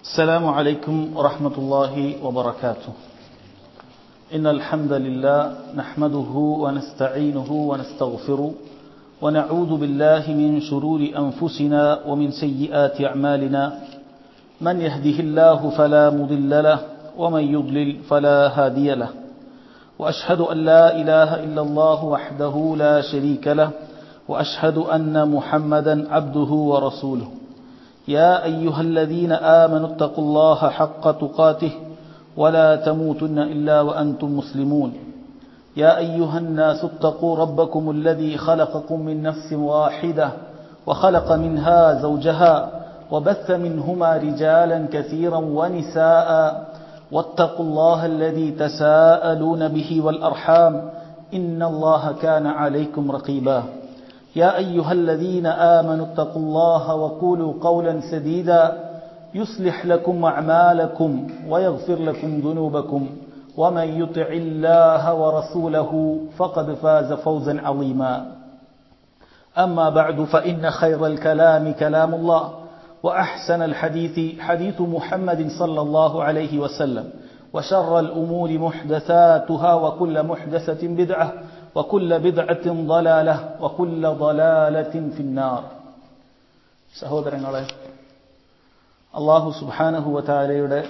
السلام عليكم ورحمة الله وبركاته. إن الحمد لله نحمده ونستعينه ونستغفره ونعوذ بالله من شرور أنفسنا ومن سيئات أعمالنا. من يهده الله فلا مضل له ومن يضلل فلا هادي له. وأشهد أن لا إله إلا الله وحده لا شريك له وأشهد أن محمدا عبده ورسوله. يا أيها الذين آمنوا اتقوا الله حق تقاته ولا تموتن إلا وأنتم مسلمون. يا أيها الناس اتقوا ربكم الذي خلقكم من نفس واحدة وخلق منها زوجها وبث منهما رجالا كثيرا ونساء واتقوا الله الذي تساءلون به والأرحام إن الله كان عليكم رقيبا. يا أيها الذين آمنوا اتقوا الله وقولوا قولا سديدا يصلح لكم أعمالكم ويغفر لكم ذنوبكم ومن يطع الله ورسوله فقد فاز فوزا عظيما. أما بعد فإن خير الكلام كلام الله وأحسن الحديث حديث محمد صلى الله عليه وسلم وشر الأمور محدثاتها وكل محدثة بدعة وكل بدعة ضلالة وكل ضلالة في النار. സഹോദരങ്ങളെ, അല്ലാഹു സുബ്ഹാനഹു വ തആലയുടെ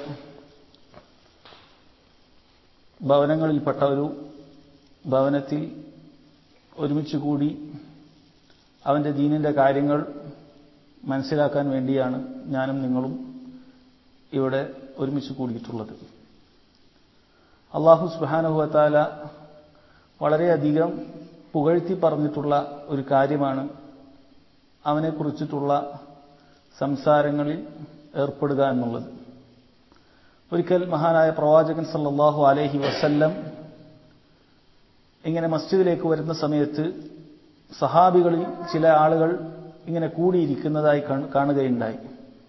ഭവനങ്ങളിൽപ്പെട്ട ഒരു ഭവനത്തിൽ ഒരുമിച്ച് കൂടി അവന്റെ ദീനിന്റെ കാര്യങ്ങൾ മനസ്സിലാക്കാൻ വേണ്ടിയാണ് ഞാനും നിങ്ങളും ഇവിടെ ഒരുമിച്ച് കൂടിയിട്ടുള്ളത്. അല്ലാഹു സുബ്ഹാനഹു വ തആല വളരെയധികം പുകഴ്ത്തി പറഞ്ഞിട്ടുള്ള ഒരു കാര്യമാണ് അവനെക്കുറിച്ചിട്ടുള്ള സംസാരങ്ങളിൽ ഏർപ്പെടുക എന്നുള്ളത്. ഒരിക്കൽ മഹാനായ പ്രവാചകൻ സല്ലല്ലാഹു അലൈഹി വസല്ലം ഇങ്ങനെ മസ്ജിദിലേക്ക് വരുന്ന സമയത്ത് സഹാബികളിൽ ചില ആളുകൾ ഇങ്ങനെ കൂടിയിരിക്കുന്നതായി കാണുകയുണ്ടായി.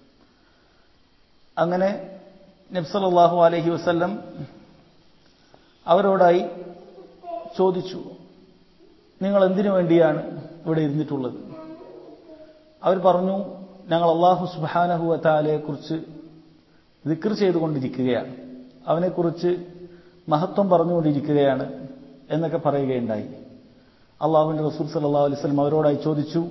അങ്ങനെ നബി സല്ലല്ലാഹു അലൈഹി വസല്ലം അവരോടായി ചോദിച്ചു, നിങ്ങൾ എന്തിനു വേണ്ടിയാണ് ഇവിടെ ഇരുന്നിട്ടുള്ളത്? അവർ പറഞ്ഞു, ഞങ്ങൾ അല്ലാഹു സുബ്ഹാനഹു വ തആലയെക്കുറിച്ച് ദിക്ർ ചെയ്തുകൊണ്ടിരിക്കുകയാണ്, അവനെക്കുറിച്ച് മഹത്വം പറഞ്ഞുകൊണ്ടിരിക്കുകയാണ് എന്നൊക്കെ പറയുകയുണ്ടായി. അല്ലാഹുവിന്റെ റസൂൽ സല്ലല്ലാഹു അലൈഹി വസല്ലം അവരോടായി ചോദിച്ചു,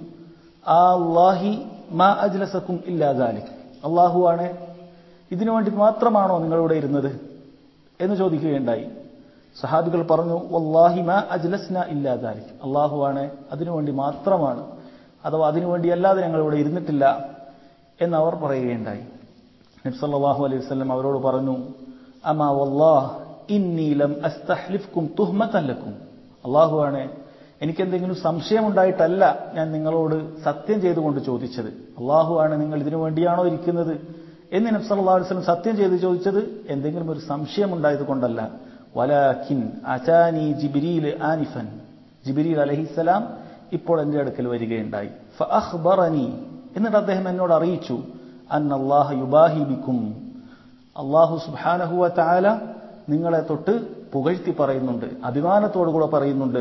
അല്ലാഹി മാ അജ്ലസകും ഇല്ലാ ദാലിക്, അല്ലാഹുവാണ് ഇതിനു വേണ്ടി മാത്രമാണോ നിങ്ങളിവിടെ ഇരുന്നത് എന്ന് ചോദിക്കുകയുണ്ടായി. സഹാബികൾ പറഞ്ഞു, വല്ലാഹി മാ അജ്ലസ്നാ ഇല്ലാ ദാലിക്, അല്ലാഹുവാണ് അതിനുവേണ്ടി മാത്രമാണ്, അഥവാ അതിനുവേണ്ടി അല്ലാതെ ഞങ്ങൾ ഇവിടെ ഇരുന്നിട്ടില്ല എന്നവർ പറയുകയുണ്ടായി. നബി സല്ലല്ലാഹു അലൈഹി വസല്ലം അവരോട് പറഞ്ഞു, അമാ വല്ലാഹ് ഇന്നി ലം അസ്തഹ്ലിഫ്കും തുഹ്മതൻ ലക്കും, അല്ലാഹുവാണ് എനിക്കെന്തെങ്കിലും സംശയമുണ്ടായിട്ടല്ല ഞാൻ നിങ്ങളോട് സത്യം ചെയ്തുകൊണ്ട് ചോദിച്ചത്, അല്ലാഹുവാണ് നിങ്ങൾ ഇതിനു വേണ്ടിയാണോ ഇരിക്കുന്നത് എന്ന് നബി സല്ലല്ലാഹു അലൈഹി വസല്ലം സത്യം ചെയ്ത് ചോദിച്ചത് എന്തെങ്കിലും ഒരു സംശയമുണ്ടായത് കൊണ്ടല്ല. വലാകിൻ അതാനി ജിബ്രീൽ ആനിഫൻ, ജിബ്രീൽ അലൈഹിസ്സലാം ഇപ്പോൾ എൻ്റെ അടുക്കൽ വരികയുണ്ടായി. ഫഅഖ്ബറനി, എന്നിട്ട് അദ്ദേഹം എന്നോട് അറിയിച്ചു, അന്നല്ലാഹ യുബാഹി ബിക്കും, അല്ലാഹു സുബ്ഹാനഹു വ തആല നിങ്ങളെ തൊട്ട് പുകഴ്ത്തി പറയുന്നുണ്ട്, അഭിമാനത്തോടുകൂടെ പറയുന്നുണ്ട്,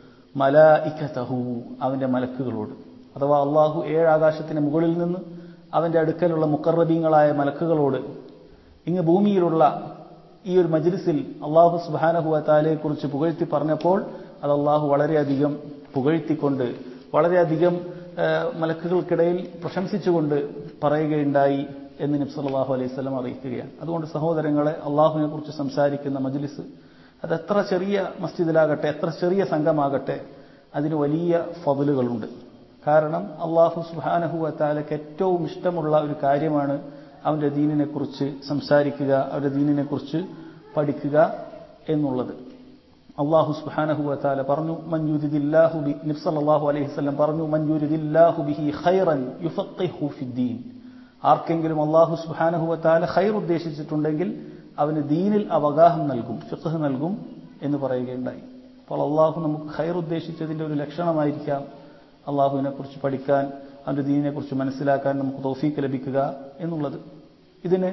മലായികതഹു, അവന്റെ മലക്കുകളോട്, അഥവാ അല്ലാഹു 7 ആകാശത്തിന് മുകളിൽ നിന്ന് അവന്റെ അടുക്കലുള്ള മുഖറബീങ്ങളായ മലക്കുകളോട് ഇങ്ങ് ഭൂമിയിലുള്ള ഈ ഒരു മജ്ലിസിൽ അല്ലാഹു സുബ്ഹാനഹു വ തആലയെക്കുറിച്ച് പുകഴ്ത്തി പറഞ്ഞപ്പോൾ അത് അല്ലാഹു വളരെയധികം പുകഴ്ത്തിക്കൊണ്ട് വളരെയധികം മലക്കുകൾക്കിടയിൽ പ്രശംസിച്ചുകൊണ്ട് പറയുകയുണ്ടായി എന്ന് നബി സല്ലല്ലാഹു അലൈഹി വസല്ലം അറിയിക്കുകയാണ്. അതുകൊണ്ട് സഹോദരങ്ങളെ, അല്ലാഹുവിനെ കുറിച്ച് സംസാരിക്കുന്ന മജ്ലിസ് അത് എത്ര ചെറിയ മസ്ജിദിലാകട്ടെ, എത്ര ചെറിയ സംഘമാകട്ടെ, അതിന് വലിയ ഫضലുകളുണ്ട്. കാരണം അല്ലാഹു സുബ്ഹാനഹു വ തആലയ്ക്ക് ഏറ്റവും ഇഷ്ടമുള്ള ഒരു കാര്യമാണ് അവന്റെ ദീനിനെ കുറിച്ച് സംസാരിക്കുക, അവന്റെ ദീനിനെ കുറിച്ച് പഠിക്കുക എന്നുള്ളത്. അല്ലാഹു സുബ്ഹാനഹു വ തആല പറഞ്ഞു, മൻ യുരിദില്ലാഹു ബി, നബി സല്ലല്ലാഹു അലൈഹി വസല്ലം പറഞ്ഞു, മൻ യുരിദില്ലാഹു ബിഹി ഖൈറൻ യുഫഖിഹു ഫിദ്ദീൻ, ആർക്കെങ്കിലും അല്ലാഹു സുബ്ഹാനഹു വ തആല ഖൈർ ഉദ്ദേശിച്ചിട്ടുണ്ടെങ്കിൽ അവന് ദീനിൽ അവഗാഹം നൽകും, ഫിഖ്ഹ് നൽകും എന്ന് പറയുകയുണ്ടായി. അപ്പോൾ അല്ലാഹു നമുക്ക് ഖൈർ ഉദ്ദേശിച്ചതിന്റെ ഒരു ലക്ഷണമായിരിക്കാം അല്ലാഹുവിനെ കുറിച്ച് പഠിക്കാൻ, അവന്റെ ദീനിനെ കുറിച്ച് മനസ്സിലാക്കാൻ നമുക്ക് തൗഫീഖ് ലഭിക്കുക എന്നുള്ളത്. ഇതിന്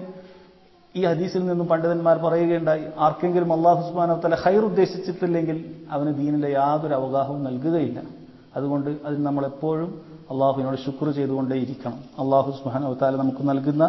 ഈ ഹദീസിൽ നിന്നും പണ്ഡിതന്മാർ പറയുകയുണ്ടായി, ആർക്കെങ്കിലും അല്ലാഹു സുബ്ഹാനഹു വ തആല ഖൈർ ഉദ്ദേശിച്ചിട്ടില്ലെങ്കിൽ അവന് ദീനിലെ യാതൊരു അവഗാഹവും നൽകുകയില്ല. അതുകൊണ്ട് അതിന് നമ്മൾ എപ്പോഴും അള്ളാഹുവിനോട് ശുക്ർ ചെയ്തുകൊണ്ടേയിരിക്കണം. അള്ളാഹു സുബ്ഹാനഹു വ തആല നമുക്ക് നൽകുന്ന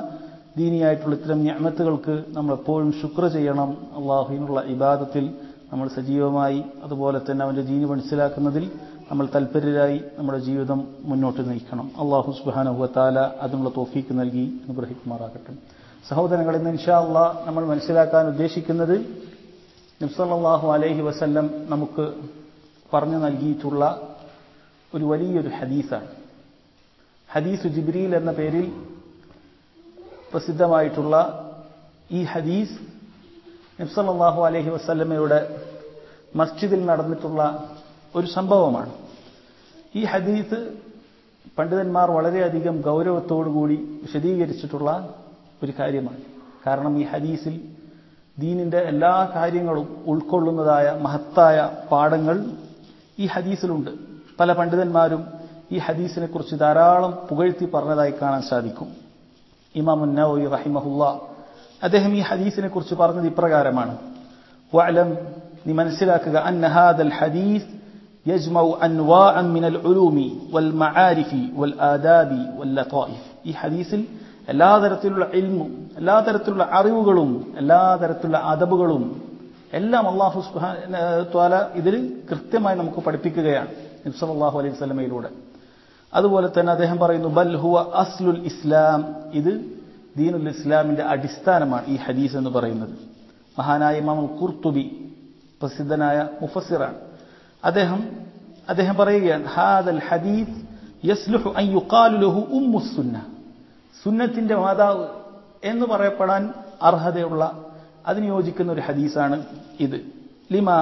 ദീനിയായിട്ടുള്ള ഇത്തരം നിഅമത്തുകൾക്ക് നമ്മൾ എപ്പോഴും ശുക്ർ ചെയ്യണം. അള്ളാഹുവിനുള്ള ഇബാദത്തിൽ നമ്മൾ സജീവമായി, അതുപോലെ തന്നെ അവൻ്റെ ദീന് മനസ്സിലാക്കുന്നതിൽ നമ്മൾ തൽപരരായി നമ്മുടെ ജീവിതം മുന്നോട്ട് നയിക്കണം. അള്ളാഹു സുബ്ഹാനഹു വ തആല അതിനുള്ള തൗഫീക്ക് നൽകി അനുഗ്രഹിക്കുമാറാകട്ടെ. സഹോദരങ്ങൾ, ഇന്ന് ഇൻഷാ അല്ലാഹ് നമ്മൾ മനസ്സിലാക്കാൻ ഉദ്ദേശിക്കുന്നത് നബി സല്ലല്ലാഹു അലൈഹി വസല്ലം നമുക്ക് പറഞ്ഞു നൽകിയിട്ടുള്ള ഒരു വലിയൊരു ഹദീസാണ്. ഹദീസ് ജിബ്രീൽ എന്ന പേരിൽ പ്രസിദ്ധമായിട്ടുള്ള ഈ ഹദീസ് നബി സല്ലല്ലാഹു അലൈഹി വസല്ലമയുടെ മസ്ജിദിൽ നടന്നിട്ടുള്ള ഒരു സംഭവമാണ്. ഈ ഹദീസ് പണ്ഡിതന്മാർ വളരെയധികം ഗൗരവത്തോടുകൂടി വിശദീകരിച്ചിട്ടുള്ള ഒരു കാര്യമാണ്. കാരണം ഈ ഹദീസിൽ ദീനിന്റെ എല്ലാ കാര്യങ്ങളും ഉൾക്കൊള്ളുന്നതായ മഹത്തായ പാഠങ്ങൾ ഈ ഹദീസിലുണ്ട്. പല പണ്ഡിതന്മാരും ഈ ഹദീസിനെ കുറിച്ച് ധാരാളം പുകഴ്ത്തി പറഞ്ഞതായി കാണാൻ സാധിക്കും. ഇമാം അൻ-നവവി റഹിമഹുല്ലാഹ് അദ്ദേഹം ഈ ഹദീസിനെ കുറിച്ച് പറഞ്ഞത് ഇപ്രകാരമാണ്: വഅലം, നീ മനസ്സിലാക്കുക, അന്ന ഹാദൽ ഹദീസ് യജ്മഉ അൻവാഅൻ മിനൽ ഉലൂമി വൽ മആരിഫി വൽ ആദാബി വൽ ലതായിഫ്. ഈ ഹദീസിൽ എല്ലാ തരത്തിലുള്ള ഇൽമും, എല്ലാ തരത്തിലുള്ള അറിവുകളും, എല്ലാ തരത്തിലുള്ള അദബുകളും എല്ലാം അല്ലാഹു സുബ്ഹാനഹു വ തആല ഇതിൽ കൃത്യമായി നമുക്ക് പഠിപ്പിക്കുകയാണ് നബി സല്ലല്ലാഹു അലൈഹി വസല്ലമയിലൂടെ. അതുപോലെ തന്നെ അദ്ദേഹം പറയുന്നു, ബൽ ഹുവ അസ്ലുൽ ഇസ്ലാം, ഇത് ദീനുൽ ഇസ്ലാമിന്റെ അടിസ്ഥാനമാണ് ഈ ഹദീസ് എന്ന് പറയുന്നത്. മഹാനായ ഇമാം ഖുർത്തുബി, പ്രസിദ്ധനായ മുഫസ്സിറാണ്, അദ്ദേഹം പറയുകയാണ്, ഹാദൽ ഹദീസ് യസ്ലുഹു അൻ യുഖാലു ലഹു ഉമ്മുസ് സുന്ന, സുന്നത്തിന്റെ മാതാവ് എന്ന് പറയപ്പെടാൻ അർഹതയുള്ള, അതിന് യോജിക്കുന്ന ഒരു ഹദീസാണ് ഇത്. ലിമാ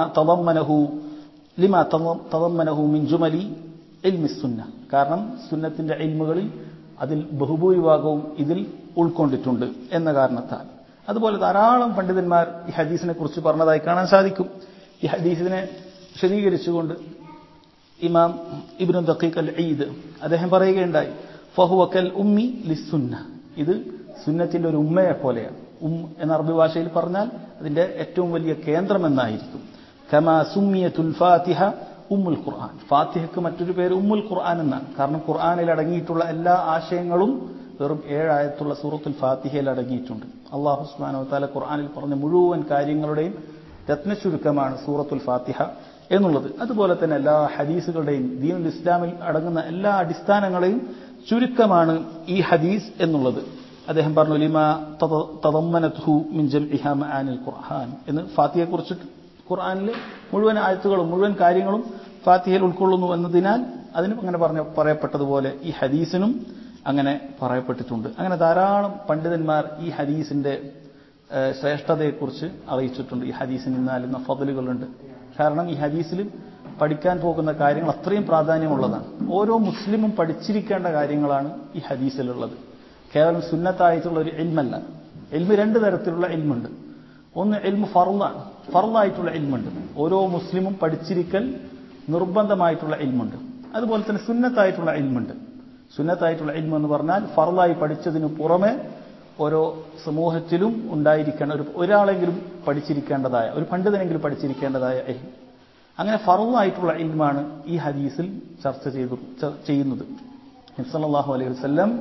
തളമ്മനഹു മിൻ ജുമലി ഇൽമിസ് സുന്ന, കാരണം സുന്നത്തിന്റെ ഇൽമുകളിൽ അതിൽ ബഹുഭൂരിഭാഗവും ഇതിൽ ഉൾക്കൊണ്ടിട്ടുണ്ട് എന്ന കാരണത്താൽ. അതുപോലെ ധാരാളം പണ്ഡിതന്മാർ ഈ ഹദീസിനെ കുറിച്ച് പറഞ്ഞതായി കാണാൻ സാധിക്കും. ഈ ഹദീസിനെ വിശദീകരിച്ചുകൊണ്ട് ഇമാം ഇബ്നു ദഖീഖ് അൽ-ഈദ് അദ്ദേഹം പറയുകയുണ്ടായി, ഫഹുവ കൽ ഉമ്മി ലിസ്സുന്ന, ഇത് സുന്നത്തിന്റെ ഒരു ഉമ്മയെ പോലെയാണ്. എന്ന അറബി ഭാഷയിൽ പറഞ്ഞാൽ അതിന്റെ ഏറ്റവും വലിയ കേന്ദ്രം എന്നായിരിക്കും. കമാ സുമ്മിയത്തുൽ ഫാത്തിഹ ഉമ്മുൽ ഖുർആൻ, ഫാത്തിഹയ്ക്ക് മറ്റൊരു പേര് ഉമ്മുൽ ഖുർആൻ എന്നാണ്. കാരണം ഖുർആനിൽ അടങ്ങിയിട്ടുള്ള എല്ലാ ആശയങ്ങളും വെറും 7 ആയത്തുള്ള സൂറത്തുൽ ഫാത്തിഹയിൽ അടങ്ങിയിട്ടുണ്ട്. അല്ലാഹു സുബ്ഹാനഹു വ തആല ഖുർആനിൽ പറഞ്ഞ മുഴുവൻ കാര്യങ്ങളുടെയും രത്നചുരുക്കമാണ് സൂറത്തുൽ ഫാത്തിഹ എന്നുള്ളത്. അതുപോലെ തന്നെ എല്ലാ ഹദീസുകളുടെയും, ദീനുൽ ഇസ്ലാമിൽ അടങ്ങുന്ന എല്ലാ അടിസ്ഥാനങ്ങളെയും ചുരുക്കമാണ് ഈ ഹദീസ് എന്നുള്ളത്. അദ്ദേഹം പറഞ്ഞു, ലിമാ തദമ്മനത്ഹു മിൻ ജംഇഹാ മആനിൽ ഖുർആൻ എന്ന്. ഫാത്തിഹയെക്കുറിച്ച് ഖുർആനിൽ മുഴുവൻ ആയത്തുകളും മുഴുവൻ കാര്യങ്ങളും ഫാത്തിഹയിൽ ഉൾക്കൊള്ളുന്നു എന്നതിനാൽ അതിനും അങ്ങനെ പറയപ്പെട്ടതുപോലെ ഈ ഹദീസിനും അങ്ങനെ പറയപ്പെട്ടിട്ടുണ്ട്. അങ്ങനെ ധാരാളം പണ്ഡിതന്മാർ ഈ ഹദീസിന്റെ ശ്രേഷ്ഠതയെക്കുറിച്ച് അറിയിച്ചിട്ടുണ്ട്. ഈ ഹദീസിന് ഇന്നാലുന്ന ഫضലുകളുണ്ട്. കാരണം ഈ ഹദീസിൽ പഠിക്കാൻ പോകുന്ന കാര്യങ്ങൾ അത്രയും പ്രാധാന്യമുള്ളതാണ്. ഓരോ മുസ്ലിമും പഠിച്ചിരിക്കേണ്ട കാര്യങ്ങളാണ് ഈ ഹദീസിലുള്ളത്. കേവലം സുന്നത്തായിട്ടുള്ള ഒരു ഇൽമല്ല. ഇൽമ് 2 തരത്തിലുള്ള ഇൽമുണ്ട്. ഒന്ന് ഇൽമു ഫർളാണ്, ഫർളായിട്ടുള്ള ഇൽമുണ്ട്, ഓരോ മുസ്ലിമും പഠിച്ചിരിക്കൽ നിർബന്ധമായിട്ടുള്ള ഇൽമുണ്ട്. അതുപോലെ തന്നെ സുന്നത്തായിട്ടുള്ള ഇൽമുണ്ട്. സുന്നത്തായിട്ടുള്ള ഇൽമ് എന്ന് പറഞ്ഞാൽ ഫർളായി പഠിച്ചതിന് പുറമെ ഓരോ സമൂഹത്തിലും ഉണ്ടായിരിക്കേണ്ട ഒരാളെങ്കിലും പഠിച്ചിരിക്കേണ്ടതായ, ഒരു പണ്ഡിതനെങ്കിലും പഠിച്ചിരിക്കേണ്ടതായ ഇൽമ്. അങ്ങനെ ഫർളായിട്ടുള്ള ഇൽമാണ് ഈ ഹദീസിൽ ചർച്ച ചെയ്യുന്നത്. നബി സല്ലല്ലാഹു അലൈഹി വസല്ലം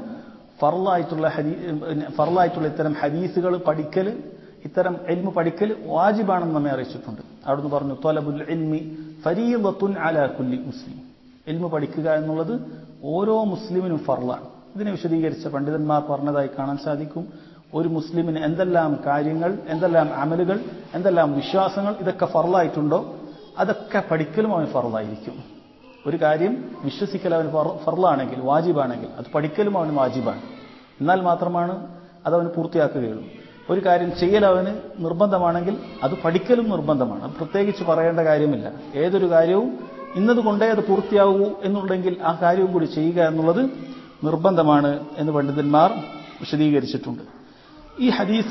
ഫർളായിട്ടുള്ള ഇത്തരം ഹദീസുകൾ പഠിക്കൽ, ഇത്തരം ഇൽമു പഠിക്കൽ വാജിബാണെന്ന് നമ്മെ അറിയിച്ചിട്ടുണ്ട്. അവിടുന്ന് പറഞ്ഞു, ത്വലബുൽ ഇൽമി ഫരീളത്തുൻ അലാ കുല്ലി മുസ്ലിം, ഇൽമു പഠിക്കുക എന്നുള്ളത് ഓരോ മുസ്ലിമിനും ഫർളാണ്. ഇതിനെ വിശദീകരിച്ച പണ്ഡിതന്മാർ പറഞ്ഞതായി കാണാൻ സാധിക്കും. ഒരു മുസ്ലിമിന് എന്തെല്ലാം കാര്യങ്ങൾ, എന്തെല്ലാം അമലുകൾ, എന്തെല്ലാം വിശ്വാസങ്ങൾ ഇതൊക്കെ ഫർളായിട്ടുണ്ടോ അതൊക്കെ പഠിക്കലും അവന് ഫർളായിരിക്കും. ഒരു കാര്യം വിശ്വസിക്കൽ അവന് ഫർളാണെങ്കിൽ, വാജിബാണെങ്കിൽ, അത് പഠിക്കലും അവന് വാജിബാണ്. എന്നാൽ മാത്രമാണ് അതവന് പൂർത്തിയാക്കുകയുള്ളൂ. ഒരു കാര്യം ചെയ്യൽ അവന് നിർബന്ധമാണെങ്കിൽ അത് പഠിക്കലും നിർബന്ധമാണ്. അത് പ്രത്യേകിച്ച് പറയേണ്ട കാര്യമില്ല. ഏതൊരു കാര്യവും ഇന്നതുകൊണ്ടേ അത് പൂർത്തിയാവൂ എന്നുണ്ടെങ്കിൽ ആ കാര്യവും കൂടി ചെയ്യുക എന്നുള്ളത് നിർബന്ധമാണ് എന്ന് പണ്ഡിതന്മാർ വിശദീകരിച്ചിട്ടുണ്ട്. ഈ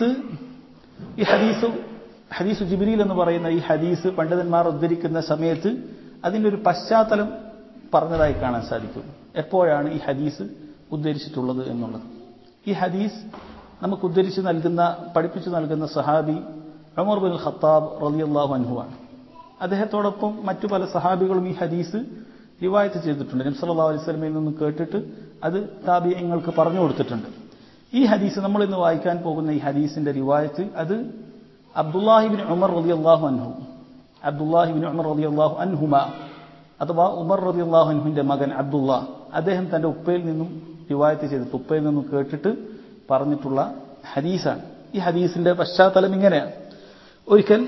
ഹദീസ് ജിബ്രീൽ എന്ന് പറയുന്ന ഈ ഹദീസ് പണ്ഡിതന്മാർ ഉദ്ധരിക്കുന്ന സമയത്ത് അതിൻ്റെ ഒരു പശ്ചാത്തലം പറഞ്ഞതായി കാണാൻ സാധിക്കും. എപ്പോഴാണ് ഈ ഹദീസ് ഉദ്ധരിച്ചിട്ടുള്ളത് എന്നുള്ളത്. ഈ ഹദീസ് നമുക്ക് പഠിപ്പിച്ചു നൽകുന്ന സഹാബി ഉമർ ബിൻ ഖത്താബ് റളിയല്ലാഹു അൻഹു ആണ്. അദ്ദേഹത്തോടൊപ്പം മറ്റു പല സഹാബികളും ഈ ഹദീസ് റിവായത്ത് ചെയ്തിട്ടുണ്ട്. നബി സല്ലല്ലാഹു അലൈഹി വസല്ലമയിൽ നിന്ന് കേട്ടിട്ട് അത് താബിഈങ്ങൾക്ക് പറഞ്ഞു കൊടുത്തിട്ടുണ്ട്. ഈ ഹദീസ് നമ്മൾ ഇന്ന് വായിക്കാൻ പോകുന്ന ഈ ഹദീസിന്റെ റിവായത്ത് അത് അബ്ദുല്ലാഹിബ്നു ഉമർ റളിയല്ലാഹു അൻഹു, അബ്ദുല്ലാഹിബ്നു ഉമർ റളിയല്ലാഹു അൻഹുമ അഥവാ ഉമർ റളിയല്ലാഹു അൻഹുവിന്റെ മകൻ അബ്ദുല്ലാഹ്, അദ്ദേഹം തന്റെ ഉപ്പയിൽ നിന്നും റിവായത്ത് ചെയ്തിട്ട്, ഉപ്പയിൽ നിന്നും കേട്ടിട്ട് പറഞ്ഞിട്ടുള്ള ഹദീസാണ്. ഈ ഹദീസിന്റെ പശ്ചാത്തലം ഇങ്ങനെയാണ്. ഒരിക്കൽ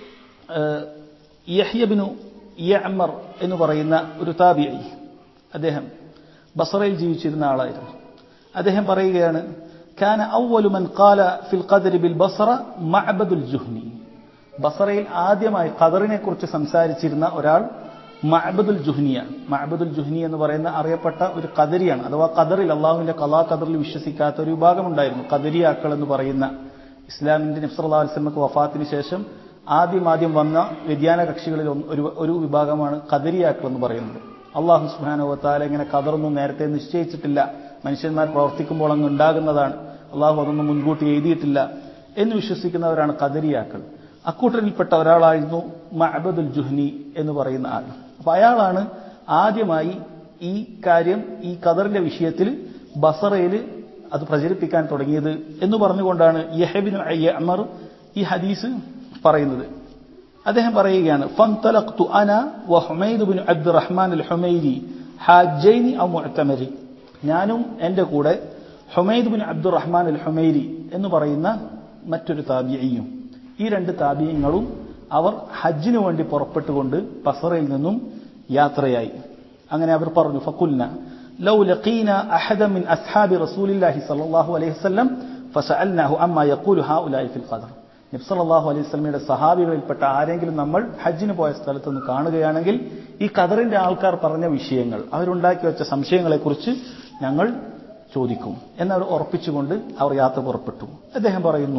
യഹ്യ ബിനു യഅ്മർ എന്ന് പറയുന്ന ഒരു താബിഈ, അദ്ദേഹം ബസറയിൽ ജീവിച്ചിരുന്ന ആളായിരുന്നു. അദ്ദേഹം പറയുകയാണ്, കാന അവ്വലു മൻ ഖാല ഫിൽ ഖദരി ബിൽ ബസറ മഅബദുൽ ജുഹ്നി. ബസറയിൽ ആദ്യമായി ഖദറിനെ കുറിച്ച് സംസാരിച്ചിരുന്ന ഒരാൾ മഅബദുൽ ജുഹ്നിയാണ്. മഅബദുൽ ജുഹ്നി എന്ന് പറയുന്ന അറിയപ്പെട്ട ഒരു ഖദരിയാണ്. അഥവാ ഖദറിൽ, അള്ളാഹുവിന്റെ ഖലാ ഖദറിൽ വിശ്വസിക്കാത്ത ഒരു വിഭാഗമുണ്ടായിരുന്നു, ഖദരിയാക്കൾ എന്ന് പറയുന്ന. ഇസ്ലാമിന്റെ നബി സല്ലല്ലാഹു അലൈഹി വസല്ലമക്ക് വഫാത്തിന് ശേഷം ആദ്യം വന്ന വ്യതിയാന കക്ഷികളിൽ ഒരു വിഭാഗമാണ് ഖദരിയാക്കൾ എന്ന് പറയുന്നത്. അള്ളാഹു സുബ്ഹാനഹു വ തആല ഇങ്ങനെ ഖദറൊന്നും നേരത്തെ നിശ്ചയിച്ചിട്ടില്ല, മനുഷ്യന്മാർ പ്രവർത്തിക്കുമ്പോൾ അങ്ങ് ഉണ്ടാകുന്നതാണ്, അള്ളാഹു അതൊന്നും മുൻകൂട്ടി എഴുതിയിട്ടില്ല എന്ന് വിശ്വസിക്കുന്നവരാണ് ഖദരിയാക്കൾ. അക്കൂട്ടരിൽപ്പെട്ട ഒരാളായിരുന്നു മഅബദുൽ ജുഹ്നി എന്ന് പറയുന്ന ആൾ. അപ്പൊ അയാളാണ് ആദ്യമായി ഈ കാര്യം, ഈ ഖദറിന്റെ വിഷയത്തിൽ ബസറയിൽ അത് പ്രചരിപ്പിക്കാൻ തുടങ്ങിയത് എന്ന് പറഞ്ഞുകൊണ്ടാണ് യഹ്യ ബിനു യഅ്മർ ഈ ഹദീസ് പറയുന്നത്. അദ്ദേഹം പറയുകയാണ്, ഫന്തലഖ്തു അന വ ഹുമൈദ് ബിനു അബ്ദുറഹ്മാൻ അൽ ഹുമൈരി ഹാജൈനി ഔ മുഅ്തമരി. ഞാനും എൻ്റെ കൂടെ Humaid bin Abdurrahman al Humairi എന്ന് പറയുന്ന മറ്റൊരു താബിഈയും, ഈ രണ്ട് താബിഈങ്ങളും അവർ ഹജ്ജിനു വേണ്ടി പുറപ്പെട്ടുകൊണ്ട് ബസറയിൽ നിന്നും യാത്രയായി. അങ്ങനെ അവർ പറഞ്ഞു, ഫഖുൽന ലൗ ലഖീന അഹദൻ മിൻ അസ്ഹാബി റസൂലില്ലാഹി സ്വല്ലല്ലാഹു അലൈഹി വസല്ലം ഫസഅൽനാഹു അമ്മാ യഖൂലു ഹൗലാഇ ഫിൽ ഖദർ. നബി സല്ലല്ലാഹു അലൈഹി വസല്ലമയുടെ സഹാബികളിൽപ്പെട്ട ആരെങ്കിലും നമ്മൾ ഹജ്ജിന് പോയ സ്ഥലത്ത് നിന്ന് കാണുകയാണെങ്കിൽ ഈ ഖദറിന്റെ ആൾക്കാർ പറഞ്ഞ വിഷയങ്ങൾ, അവരുണ്ടാക്കി വെച്ച സംശയങ്ങളെക്കുറിച്ച് ഞങ്ങൾ ചോദിക്കും എന്നവർ ഉറപ്പിച്ചുകൊണ്ട് അവർ യാത്ര പുറപ്പെട്ടു. അദ്ദേഹം പറയുന്നു,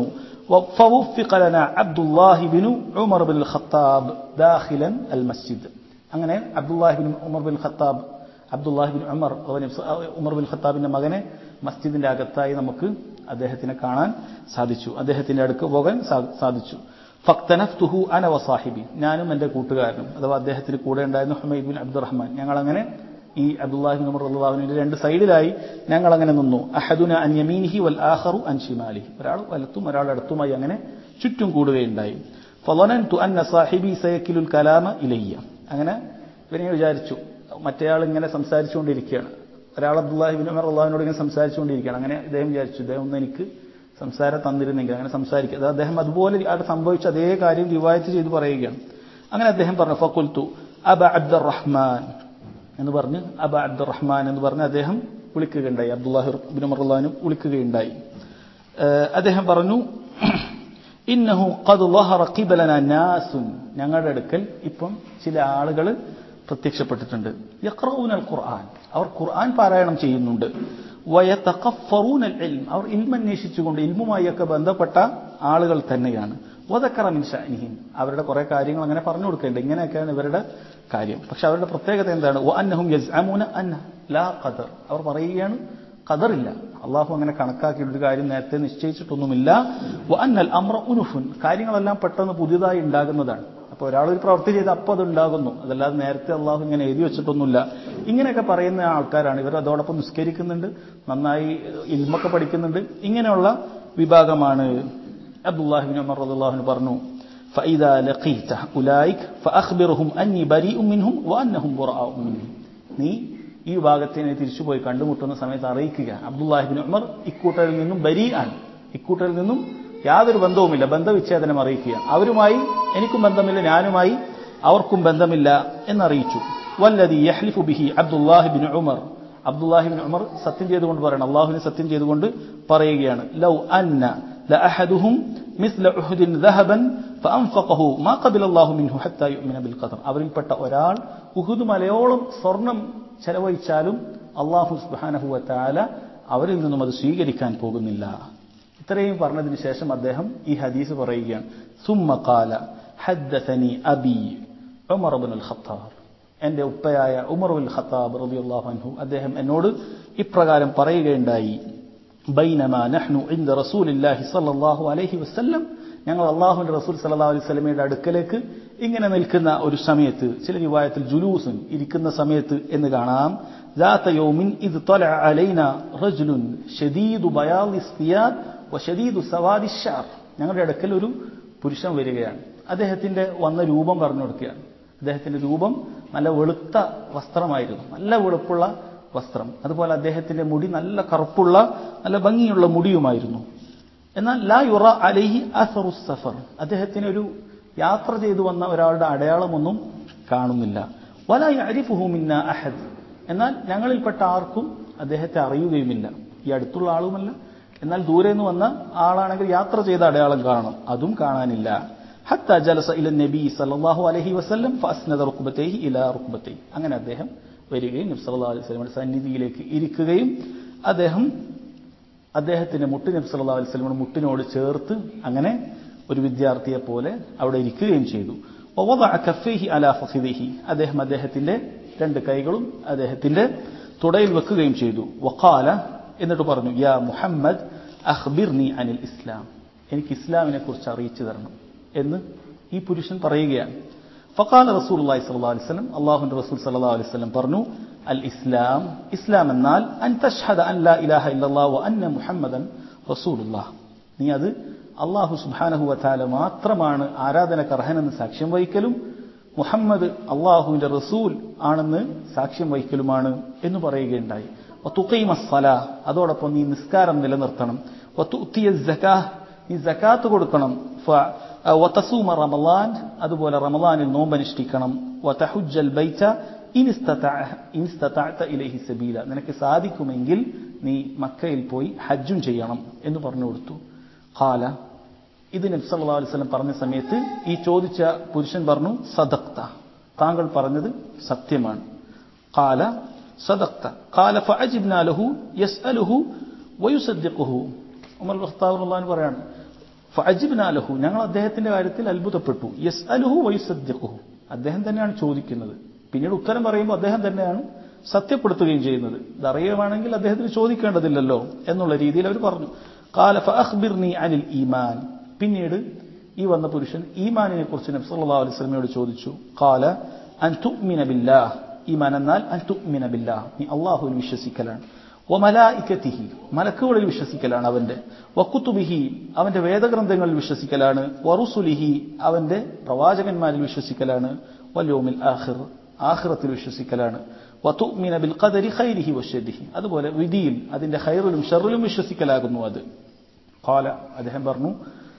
ഫവഫിഖ ലനാ Abdullah bin Umar bin Khattab ദാഖിലൻ അൽ മസ്ജിദ്. അങ്ങനെ Abdullah bin Umar bin Khattab, Abdullah bin Umar bin ഖത്താബിന്റെ മകനെ മസ്ജിദിന്റെ അകത്തായി നമുക്ക് അദ്ദേഹത്തിനെ കാണാൻ സാധിച്ചു, അദ്ദേഹത്തിന്റെ അടുക്ക് പോകാൻ സാധിച്ചു. ഫക്തനഫ്തുഹു അന വസാഹിബി, ഞാനും എൻ്റെ കൂട്ടുകാരനും, അഥവാ അദ്ദേഹത്തിന് കൂടെ ഉണ്ടായിരുന്ന ഹുമൈദ് ബിൻ അബ്ദുറഹ്മാൻ, ഞങ്ങളങ്ങനെ ഈ അബ്ദുല്ലാഹി ബിൻ ഉമർ റളിയല്ലാഹു അൻഹുവിന്റെ രണ്ട് സൈഡിലായി ഞങ്ങൾ അങ്ങനെ നിന്നു. അഹദുന അൻ യമീനിഹി വൽ ആഖറു അൻ ശിമാലിഹി, ഒരാൾ വലത്തും ഒരാൾ അടുത്തുമായി അങ്ങനെ ചുറ്റും കൂടുകയുണ്ടായി. ഫളനൻതു അന്ന സാഹിബി സയകിലുൽ കലാമ ഇലയ്യ. അങ്ങനെ ഇവനെ വിചാരിച്ചു, മറ്റേയാൾ ഇങ്ങനെ സംസാരിച്ചുകൊണ്ടിരിക്കുകയാണ്, ഒരാൾ അബ്ദുല്ലാഹി ബിൻ ഉമർ റളിയല്ലാഹുവിനോട് ഇങ്ങനെ സംസാരിച്ചുകൊണ്ടിരിക്കുകയാണ്. അങ്ങനെ ഇദ്ദേഹം വിചാരിച്ചു, ഇദ്ദേഹം ഒന്ന് എനിക്ക് സംസാരം തന്നിരുന്നെങ്കിൽ, അങ്ങനെ സംസാരിക്കുക. അത് അദ്ദേഹം അതുപോലെ അവിടെ സംഭവിച്ച അതേ കാര്യം റിവായത്ത് ചെയ്ത് പറയുകയാണ്. അങ്ങനെ അദ്ദേഹം പറഞ്ഞു, ഫഖുൽതു അബ അബ്ദുറഹ്മാൻ എന്ന് പറഞ്ഞ്, അബ അബ്ദുറഹ്മാൻ എന്ന് പറഞ്ഞ് അദ്ദേഹം വിളിക്കുകയുണ്ടായി, അബ്ദുല്ലാഹി ബിൻ ഉമർ റളിയല്ലാഹു വിളിക്കുകയുണ്ടായി. അദ്ദേഹം പറഞ്ഞു, ഇന്നഹു ഖദ് ളഹറ ഖിബലന നാസുൻ, ഞങ്ങളുടെ അടുക്കൽ ഇപ്പം ചില ആളുകൾ പ്രത്യക്ഷപ്പെട്ടിട്ടുണ്ട്. യഖറഊനൽ ഖുർആൻ, അവർ ഖുർആൻ പാരായണം ചെയ്യുന്നുണ്ട്. വയതഖഫറൂനൽ ഇൽം, അവർ ഇൽമ അന്വേഷിച്ചുകൊണ്ട് ഇൽമുമായൊക്കെ ബന്ധപ്പെട്ട ആളുകൾ തന്നെയാണ്. വദക്കറ മിൻ ശഅനിഹിം, അവരുടെ കുറെ കാര്യങ്ങൾ അങ്ങനെ പറഞ്ഞു കൊടുക്കേണ്ടത്, ഇങ്ങനെയൊക്കെയാണ് ഇവരുടെ കാര്യം. പക്ഷെ അവരുടെ പ്രത്യേകത എന്താണ്? വഅന്നഹും യസ്അമൂന അന്ന ലാ ഖദർ, അവർ പറയുകയാണ് ഖദറില്ല, അള്ളാഹു അങ്ങനെ കണക്കാക്കിയൊരു കാര്യം നേരത്തെ നിശ്ചയിച്ചിട്ടൊന്നുമില്ല. വഅന്നൽ അംറ ഉനുഫുൻ, കാര്യങ്ങളെല്ലാം പെട്ടെന്ന് പുതിയതായി ഉണ്ടാകുന്നതാണ്. അപ്പോൾ ഒരാളൊരു പ്രവൃത്തി ചെയ്ത് അപ്പോൾ അത് ഉണ്ടാകുന്നു, അതല്ലാതെ നേരത്തെ അള്ളാഹു ഇങ്ങനെ എഴുതി വെച്ചിട്ടൊന്നുമില്ല. ഇങ്ങനെയൊക്കെ പറയുന്ന ആൾക്കാരാണ് ഇവർ. അതോടൊപ്പം നിസ്കരിക്കുന്നുണ്ട്, നന്നായി ഇൽമൊക്കെ പഠിക്കുന്നുണ്ട്, ഇങ്ങനെയുള്ള വിഭാഗമാണ്. അബ്ദുല്ലാഹി ബിൻ ഉമർ റളിയല്ലാഹു അൻഹു പറഞ്ഞു, ഫഇദാ ലഖീത ഉലൈക ഫഅഖ്ബിർഹും അന്നി ബരീഉ മിൻഹും വഅന്നഹും ബുറാഉ മിന്നി. നീ ഈ വിഭാഗത്തിനെ തിരിച്ചുപോയി കണ്ടുമുട്ടുന്ന സമയത്ത് അറിയിക്കുക, അബ്ദുല്ലാഹി ബിൻ ഉമർ ഇക്കൂട്ടരിൽ നിന്നും ബരീആൻ, ഇക്കൂട്ടരിൽ നിന്നും യാതൊരു ബന്ധവുമില്ല, ബന്ധവിച്ഛേദനം അറിയിക്കുക. അവരുമായി എനിക്കും ബന്ധമില്ല, ഞാനുമായി അവർക്കും ബന്ധമില്ല എന്നറിയിച്ചു. വല്ലദി യഹ്ലിഫു ബിഹി Abdullah bin Umar, Abdullah bin Umar സത്യം ചെയ്തുകൊണ്ട് പറയണം, അള്ളാഹുവിനെ സത്യം ചെയ്തുകൊണ്ട് പറയുകയാണ്, ലൗ അന്ന ലഅഹദുഹും മിസ്ല ഉഹുദിൻ ദഹബൻ ഫഅൻഫഖഹു മാ ഖബിലല്ലാഹു മിൻഹു ഹത്താ യുഅ്മിന ബിൽ ഖദർ. അവരിൽപ്പെട്ട ഒരാൾ ഉഹുദ് മലയോളം സ്വർണം ചെലവഴിച്ചാലും അള്ളാഹു സുബ്ഹാനഹു വ തആല അവരിൽ നിന്നും അത് സ്വീകരിക്കാൻ പോകുന്നില്ല. ഇത്രയും പറഞ്ഞതിന് ശേഷം അദ്ദേഹം ഈ ഹദീസ് പറയുകയാണ്, സുമ്മ ഖാല ഹദ്ദസനി അബി ഉമർ ഇബ്നുൽ ഖത്താബ്, എൻ്റെ ഉപ്പയായ ഉമർ ഇബ്നുൽ ഖത്താബ് റളിയല്ലാഹു അൻഹു അദ്ദേഹം എന്നോട് ഇപ്രകാരം പറയുകയുണ്ടായി, ബൈനമാ നഹ്നു ഇൻദ റസൂലില്ലാഹി സ്വല്ലല്ലാഹു അലൈഹി വസല്ലം, ഞങ്ങൾ അള്ളാഹുവിന്റെ റസൂൽ സല്ലല്ലാഹു അലൈഹി വസല്ലമയുടെ അടുക്കലേക്ക് ഇങ്ങനെ നിൽക്കുന്ന ഒരു സമയത്ത്, ചില റിവായത്തിൽ ജുലൂസുൻ ഇരിക്കുന്ന സമയത്ത് എന്ന് കാണാം, ذات يوم إذ طلع علينا رجل شديد بياض الثياب وشديد سواد الشعر. ഞങ്ങളുടെ അടുക്കൽ ഒരു പുരുഷൻ വരികയാണ്. അദ്ദേഹത്തിന്റെ വന്ന രൂപം പറഞ്ഞു കൊടുക്കുകയാണ്. അദ്ദേഹത്തിന്റെ രൂപം നല്ല വെളുത്ത വസ്ത്രമായിരുന്നു, നല്ല വെളുപ്പുള്ള വസ്ത്രം. അതുപോലെ അദ്ദേഹത്തിന്റെ മുടി നല്ല കറുപ്പുള്ള നല്ല ഭംഗിയുള്ള മുടിയുമായിരുന്നു. എന്നാൽ ലാ യുറ അലൈഹി അസറു സഫർ, അദ്ദേഹത്തിന് ഒരു യാത്ര ചെയ്തു വന്ന ഒരാളുടെ അടയാളമൊന്നും കാണുന്നില്ല. വലാ യഅരിഫുഹു മിന്നാ അഹദ്, എന്നാൽ ഞങ്ങളിൽപ്പെട്ട ആർക്കും അദ്ദേഹത്തെ അറിയുകയുമില്ല. ഈ അടുത്തുള്ള ആളുമല്ല, എന്നാൽ ദൂരെ നിന്ന് വന്ന ആളാണെങ്കിൽ യാത്ര ചെയ്ത അടയാളം കാണണം, അതും കാണാനില്ല. ഹത്താ ജലസ ഇല നബി സല്ലല്ലാഹു അലൈഹി വസല്ലം ഫഅസ്നദ റുക്ബതൈഹി ഇലാ റുക്ബതൈഹി, അങ്ങനെ അദ്ദേഹം വരികയും നബി സല്ലല്ലാഹു അലൈഹി വസല്ലമയുടെ സന്നിധിയിലേക്ക് ഇരിക്കുകയും അദ്ദേഹത്തിന്റെ മുട്ട് നബി സല്ലല്ലാഹു അലൈഹി വസല്ലമയുടെ മുട്ടിനോട് ചേർത്ത് അങ്ങനെ ഒരു വിദ്യാർത്ഥിയെ പോലെ അവിടെ ഇരിക്കുകയും ചെയ്തു. വവദഅ കഫൈഹി അലാ ഫഖിദിഹി, അദ്ദേഹത്തിന്റെ രണ്ട് കൈകളും അദ്ദേഹത്തിന്റെ തുടയിൽ വെക്കുകയും ചെയ്തു. വഖാല, എന്നിട്ട് പറഞ്ഞു, യാ മുഹമ്മദ് അഖ്ബിർനി അനിൽ ഇസ്ലാം, എനിക്ക് ഇസ്ലാമിനെ കുറിച്ച് അറിയിച്ചു തരണം എന്ന് ഈ പുരുഷൻ പറയുകയാണ്. ഫഖാല റസൂലുള്ളാഹി സ്വല്ലല്ലാഹു അലൈഹി വസല്ലം, അല്ലാഹുവിന്റെ റസൂൽ സ്വല്ലല്ലാഹു അലൈഹി വസല്ലം പറഞ്ഞു, അൽ ഇസ്ലാം, ഇസ്ലാം എന്നാൽ അൻ തശ്ഹദ അൻ ലാ ഇലാഹ ഇല്ലല്ലാഹു വ അന്ന മുഹമ്മദൻ റസൂലുള്ളാഹ്, നീ അത് അല്ലാഹു സുബ്ഹാനഹു വ തആല മാത്രമാണ് ആരാധനക്ക് അർഹനെന്ന് സാക്ഷ്യം വഹിക്കലും മുഹമ്മദ് അല്ലാഹുവിന്റെ റസൂൽ ആണെന്ന് സാക്ഷ്യം വഹിക്കലുമാണ് എന്ന് പറയുകയുണ്ടായി. വതുഖീമസ് സലാഹ്, അതോടൊപ്പം നീ നിസ്കാരം നിലനിർത്തണം. വതുഅതിയസ് സകാഹ്, നീ സകാത്ത് കൊടുക്കണം. വതസൂമ റമളാൻ, അതുപോലെ റമളാനിൽ നോമ്പനുഷ്ഠിക്കണം. വതഹുജ്ജൽ ബൈത ഇൻ ഇസ്തതഅത ഇലൈഹി സബീല, നിനക്ക് സാധിക്കുമെങ്കിൽ നീ മക്കയിൽ പോയി ഹജ്ജും ചെയ്യണം എന്ന് പറഞ്ഞു കൊടുത്തു. ഖാല, ഇത് നബി സല്ലല്ലാഹു അലൈഹി വസല്ലം പറഞ്ഞ സമയത്ത് ഈ ചോദിച്ച പുരുഷൻ പറഞ്ഞു, സദഖ്ത, താങ്കൾ പറഞ്ഞത് സത്യമാണ്. ഖാല സദഖ്ത. ഖാല ഫഅജിബ്നാ ലഹു യസ്അലുഹു വയുസദ്ദിഖുഹു. ഉമർ ഖത്താബ് റളിയല്ലാഹു അൻഹു പറയാണ്, ഫഅജിബ്നാ ലഹു, ഞങ്ങൾ അദ്ദേഹത്തിന്റെ കാര്യത്തിൽ അത്ഭുതപ്പെട്ടു. യസ്അലുഹു വയുസദ്ദിഖുഹു, അദ്ദേഹം തന്നെയാണ് ചോദിക്കുന്നത്, പിന്നീട് ഉത്തരം പറയുമ്പോൾ അദ്ദേഹം തന്നെയാണ് സത്യപ്പെടുത്തുകയും ചെയ്യുന്നത്. ഇതറിയുവാണെങ്കിൽ അദ്ദേഹത്തിന് ചോദിക്കേണ്ടതില്ലല്ലോ എന്നുള്ള രീതിയിൽ അവർ പറഞ്ഞു. ഖാല ഫഅഖ്ബിർനി അനിൽ ഈമാൻ, പിന്നീട് ഈ വന്ന പുരുഷൻ ഈമാനിനെ കുറിച്ച് നബി സല്ലല്ലാഹു അലൈഹി വസല്ലമയോട് ചോദിച്ചു. ഖാല അൻ തുഅ്മിന ബില്ലാഹ്, ഈമാൻ എന്നാൽ അൻ തുഅ്മിന ബില്ലാഹ്, നീ അല്ലാഹുവിൽ വിശ്വസിക്കലാണ്. വമലായികതിഹി, മലക്കുകളിൽ വിശ്വസിക്കലാണ് അവന്റെ. വകുതുബിഹി, അവന്റെ വേദഗ്രന്ഥങ്ങളിൽ വിശ്വസിക്കലാണ്. വറുസുലിഹി, അവന്റെ പ്രവാചകന്മാരിൽ വിശ്വസിക്കലാണ്. വൽയൗമിൽ ആഖിർ, ആഖിറത്തിൽ വിശ്വസിക്കലാണ്. വതുഅ്മിന ബിൽ ഖദരി ഖൈരിഹി വശർരിഹി, അതുപോലെ വിധിയിൽ അതിന്റെ ഖൈറിലും ഷർറിലും വിശ്വസിക്കലാകുന്നു അത്. ഖാല, അദ്ദേഹം പറഞ്ഞു,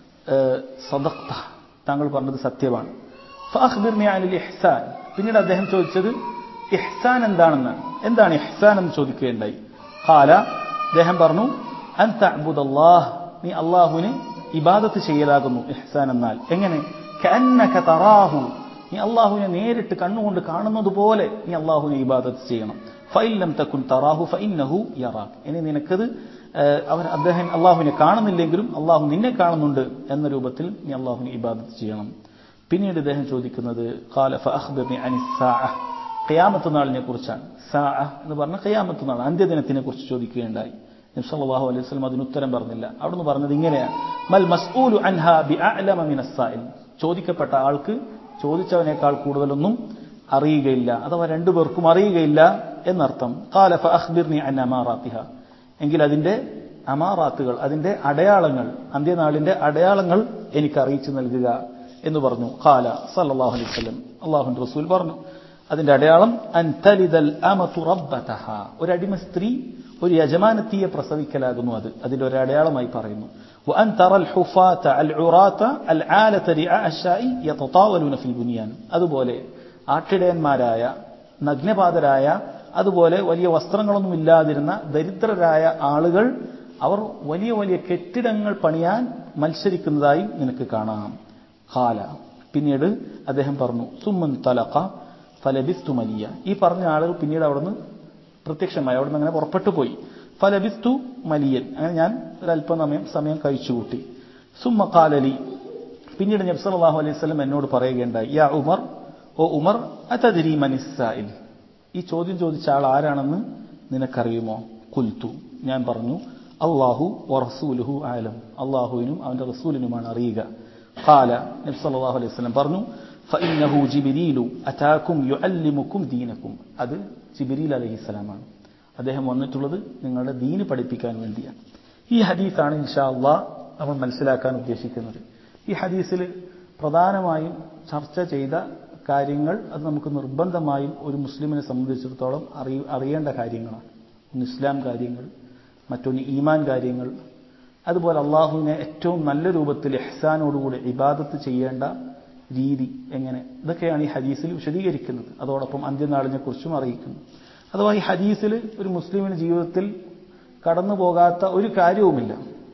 സദഖ്ത, താങ്കൾ പറഞ്ഞത് സത്യമാണ്. ഫഅഖ്ബിർനി അനിൽ ഇഹ്സാൻ, പിന്നീട് അദ്ദേഹം ചോദിച്ചത് ഇഹ്സാൻ എന്താണെന്നാണ്. എന്താണ് ഇഹ്സാൻ എന്ന് ചോദിക്കുകയുണ്ടായി. ഖാല, അദ്ദേഹം പറഞ്ഞു, അൻ തഅ്ബുദല്ലാഹ്, നീ അല്ലാഹുവിനെ ഇബാദത്ത് ചെയ്യലാകുന്നു ഇഹ്സാൻ എന്നാൽ. എങ്ങനെ? കഅന്നക തറാഹു, നീ അല്ലാഹുവിനെ നേരിട്ട് കണ്ണുകൊണ്ട് കാണുന്നത് പോലെ നീ അല്ലാഹുവിനെ ഇബാദത്ത് ചെയ്യണം. ഫഇൻ ലം തകുൻ തറാഹു ഫഇന്നഹു യറാക്, ഇനി നിനക്കത് അദ്ദേഹം അല്ലാഹുവിനെ കാണുന്നില്ലെങ്കിലും അല്ലാഹു നിന്നെ കാണുന്നുണ്ട് എന്ന രൂപത്തിൽ നീ അല്ലാഹുവിനെ ഇബാദത്ത് ചെയ്യണം. പിന്നീട് അദ്ദേഹം ചോദിക്കുന്നത്, ഖാല ഫഅഖ്ബിർനി അനിസ് സാഅ, ഖിയാമത്ത് നാളിനെ കുറിച്ചാണ്. സാഅ എന്ന് പറഞ്ഞാൽ ഖിയാമത്ത് നാൾ, അന്ത്യദിനത്തിനെ കുറിച്ച് ചോദിക്കുകയുണ്ടായി. നബി സല്ലല്ലാഹു അലൈഹി വസല്ലം അതിന് ഉത്തരം പറഞ്ഞില്ല. അവിടുന്ന് പറഞ്ഞത് ഇങ്ങനെയാണ്, മൽ മസ്ഊലു അൻഹാ ബിഅഅലമ മിനസ് സാഇൽ, ചോദിക്കപ്പെട്ട ആൾക്ക് ചോദിച്ചവനേക്കാൾ കൂടുതലൊന്നും അറിയുകയില്ല, അഥവാ രണ്ടുപേർക്കും അറിയുകയില്ല എന്നർത്ഥം. ഖാല ഫഅഖ്ബിർനി അൻ അമാറാത്തിഹ, എങ്കിൽ അതിന്റെ അമാറാത്തുകൾ, അതിന്റെ അടയാളങ്ങൾ, അന്ത്യനാളിന്റെ അടയാളങ്ങൾ എനിക്ക് അറിയിച്ചു നൽകുക എന്ന് പറഞ്ഞു. ഖാല സല്ലല്ലാഹു അലൈഹി വസല്ലം, അല്ലാഹുവിന്റെ റസൂൽ പറഞ്ഞു, അതിന്റെ അടയാളം അൻ തലിദൽ അമതു റബ്ബതഹ, ഒരു അടിമ സ്ത്രീ ഒരു യജമാനത്തിയെ പ്രസവിക്കലാകുന്നു. അതിന്റെ ഒരു അടയാളമായി പറയുന്നു. وأن ترى الحفاة العراة العالة رعاء الشاء يتطاولون في البنيان, അതുപോലെ ആട്ടിടയന്മാരായ നഗ്നപാതരായ അതുപോലെ വലിയ വസ്ത്രങ്ങളൊന്നും ഇല്ലാതിരുന്ന ദരിദ്രരായ ആളുകൾ അവർ വലിയ വലിയ കെട്ടിടങ്ങൾ പണിയാൻ മത്സരിക്കുന്നതായി നിനക്ക് കാണാം. ഖാല, പിന്നീട് അദ്ദേഹം പറഞ്ഞു, സുമ്മൻ തലഖ ഫലബിസ്തു മലിയ, ഈ പറഞ്ഞ ആളുകൾ പിന്നീട് അവിടുന്ന് പ്രത്യക്ഷമായി, അവിടുന്ന് അങ്ങനെ പുറപ്പെട്ടു പോയി. ഫലബിസ്തു മലിയൻ, അങ്ങനെ ഞാൻ ഒരല്പം സമയം കഴിച്ചുകൂട്ടി. സുമ്മ ഖാലലി, പിന്നീട് നബി സല്ലല്ലാഹു അലൈഹി വസല്ലം എന്നോട് പറയുകയുണ്ടായി, യാ ഉമർ, ഓ ഉമർ, അതദ്രി മനിസ് സാഇൽ, ഈ ചോദ്യം ചോദിച്ച ആൾ ആരാണെന്ന് നിനക്കറിയുമോ? ഖുൽതു, ഞാൻ പറഞ്ഞു, അല്ലാഹു വറസൂലുഹു ആലം, അല്ലാഹുവിനും അവന്റെ റസൂലിനുമാണ് അറിയുക. ഖാല, നബി സല്ലല്ലാഹു അലൈഹി വസല്ലം പറഞ്ഞു, ഫഇന്നഹു ജിബ്രീലു അതാകും യുഅല്ലിമുകും ദീനകും. അത് ജിബ്രീൽ അലൈഹിസ്സലാമാണ്. അദ്ദേഹം വന്നിട്ടുള്ളത് നിങ്ങളുടെ ദീന് പഠിപ്പിക്കാൻ വേണ്ടിയാണ്. ഈ ഹദീസാണ് ഇൻഷാ അല്ലാഹ് നമ്മൾ മനസ്സിലാക്കാൻ ഉദ്ദേശിക്കുന്നത്. ഈ ഹദീസിൽ പ്രധാനമായും ചർച്ച ചെയ്ത കാര്യങ്ങൾ അത് നമുക്ക് നിർബന്ധമായും ഒരു മുസ്ലിമിനെ സംബന്ധിച്ചിടത്തോളം അറിയേണ്ട കാര്യങ്ങളാണ്. ഒന്ന് ഇസ്ലാം കാര്യങ്ങൾ, മറ്റൊന്ന് ഈമാൻ കാര്യങ്ങൾ, അതുപോലെ അള്ളാഹുവിനെ ഏറ്റവും നല്ല രൂപത്തിൽ ഇഹ്സാനോടുകൂടി ഇബാദത്ത് ചെയ്യേണ്ട രീതി എങ്ങനെ, ഇതൊക്കെയാണ് ഈ ഹദീസിൽ വിശദീകരിക്കുന്നത്. അതോടൊപ്പം അന്ത്യനാളിനെ കുറിച്ചും അറിയിക്കുന്നു. അഥവാ ഈ ഹദീസിൽ ഒരു മുസ്ലിമിന് ജീവിതത്തിൽ കടന്നു പോകാത്ത ഒരു കാര്യവുമില്ല.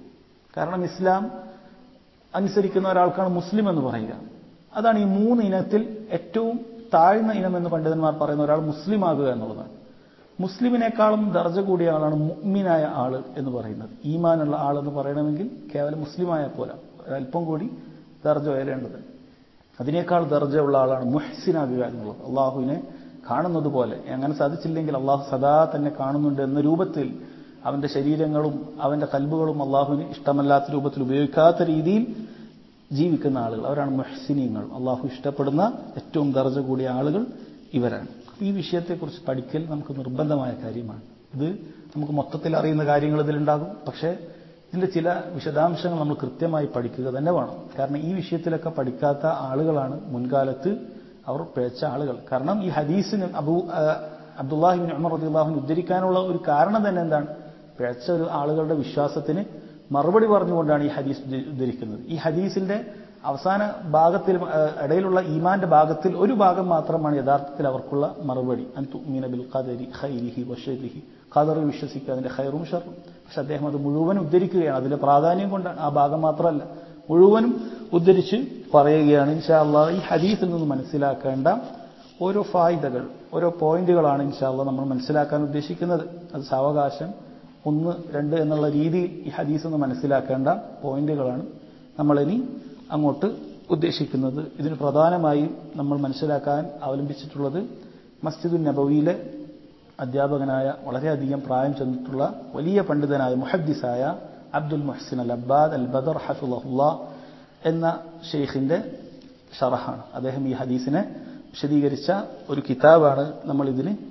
കാരണം ഇസ്ലാം അനുസരിക്കുന്ന ഒരാൾക്കാണ് മുസ്ലിം എന്ന് പറയുക. അതാണ് ഈ 3 ഇനത്തിൽ ഏറ്റവും താഴ്ന്ന ഇനം എന്ന് പണ്ഡിതന്മാർ പറയുന്ന ഒരാൾ മുസ്ലിം ആകുക എന്നുള്ളതാണ്. മുസ്ലിമിനേക്കാളും ദർജ കൂടിയ ആളാണ് മുഅ്മിനായ ആള് എന്ന് പറയുന്നത്. ഈമാനുള്ള ആൾ എന്ന് പറയണമെങ്കിൽ കേവലം മുസ്ലിമായ പോരാ, അല്പം കൂടി ദർജ ഉയരേണ്ടത്. അതിനേക്കാൾ ദർജയുള്ള ആളാണ് മുഹ്സിനാകുക എന്നുള്ളത്. അള്ളാഹുവിനെ കാണുന്നത് പോലെ, അങ്ങനെ സാധിച്ചില്ലെങ്കിൽ അള്ളാഹു സദാ തന്നെ കാണുന്നുണ്ട് എന്ന രൂപത്തിൽ അവന്റെ ശരീരങ്ങളും അവന്റെ കൽബുകളും അള്ളാഹുവിന് ഇഷ്ടമല്ലാത്ത രൂപത്തിൽ ഉപയോഗിക്കാത്ത രീതിയിൽ ജീവിക്കുന്ന ആളുകൾ, അവരാണ് മുഹ്സിനീങ്ങൾ. അള്ളാഹു ഇഷ്ടപ്പെടുന്ന ഏറ്റവും ദർജ കൂടിയ ആളുകൾ ഇവരാണ്. ഈ വിഷയത്തെക്കുറിച്ച് പഠിക്കൽ നമുക്ക് നിർബന്ധമായ കാര്യമാണ്. ഇത് നമുക്ക് മൊത്തത്തിൽ അറിയുന്ന കാര്യങ്ങൾ ഇതിലുണ്ടാകും, പക്ഷേ ഇതിന്റെ ചില വിശദാംശങ്ങൾ നമ്മൾ കൃത്യമായി പഠിക്കുക തന്നെ വേണം. കാരണം ഈ വിഷയത്തിലൊക്കെ പഠിക്കാത്ത ആളുകളാണ് മുൻകാലത്ത് അവർ പിഴച്ച ആളുകൾ. കാരണം ഈ ഹദീസിന് അബ്ദുല്ലാഹി ഇബ്നു ഉമർ റളിയല്ലാഹു അൻഹു ഉദ്ധരിക്കാനുള്ള ഒരു കാരണം തന്നെ എന്താണ്? പിഴച്ച ഒരു ആളുകളുടെ വിശ്വാസത്തിന് മറുപടി പറഞ്ഞുകൊണ്ടാണ് ഈ ഹദീസ് ഉദ്ധരിക്കുന്നത്. ഈ ഹദീസിന്റെ അവസാന ഭാഗത്തിൽ, ഇടയിലുള്ള ഈമാന്റെ ഭാഗത്തിൽ ഒരു ഭാഗം മാത്രമാണ് യഥാർത്ഥത്തിൽ അവർക്കുള്ള മറുപടി. അൻ തുഅ്മിന ബിൽ ഖദരി ഖൈരിഹി വശർരിഹി, ഖദറിൽ വിശ്വസിക്കുക, അതിന്റെ ഖൈറും ഷർറും. പക്ഷെ അദ്ദേഹം അത് മുഴുവൻ ഉദ്ധരിക്കുകയാണ്. അതിന്റെ പ്രാധാന്യം കൊണ്ടാണ്, ആ ഭാഗം മാത്രമല്ല മുഴുവനും ഉദ്ധരിച്ച് പറയുകയാണ്. ഇൻഷാ അല്ലാഹ് ഈ ഹദീസിൽ നിന്ന് മനസ്സിലാക്കേണ്ട ഓരോ ഫായിദകൾ, ഓരോ പോയിന്റുകളാണ് ഇൻഷാ അല്ലാഹ് നമ്മൾ മനസ്സിലാക്കാൻ ഉദ്ദേശിക്കുന്നത്. അത് സാവകാശം 1, 2 എന്നുള്ള രീതിയിൽ ഈ ഹദീസ് നിന്ന് മനസ്സിലാക്കേണ്ട പോയിന്റുകളാണ് നമ്മളിനി അങ്ങോട്ട് ഉദ്ദേശിക്കുന്നത്. ഇതിന് പ്രധാനമായും നമ്മൾ മനസ്സിലാക്കാൻ അവലംബിച്ചിട്ടുള്ളത് മസ്ജിദുൻ നബവിയിലെ അധ്യാപകനായ, വളരെയധികം പ്രായം ചെന്നിട്ടുള്ള വലിയ പണ്ഡിതനായ മുഹദ്ദിസായ അബ്ദുൽ മുഹ്സിൻ അൽ അബ്ബാദ് അൽ ബദർ ഹഫിളഹുല്ലാഹ് എന്ന ഷെയ്ഖിന്റെ ഷറഹാണ്. അദ്ദേഹം ഈ ഹദീസിനെ വിശദീകരിച്ച ഒരു കിതാബാണ് നമ്മൾ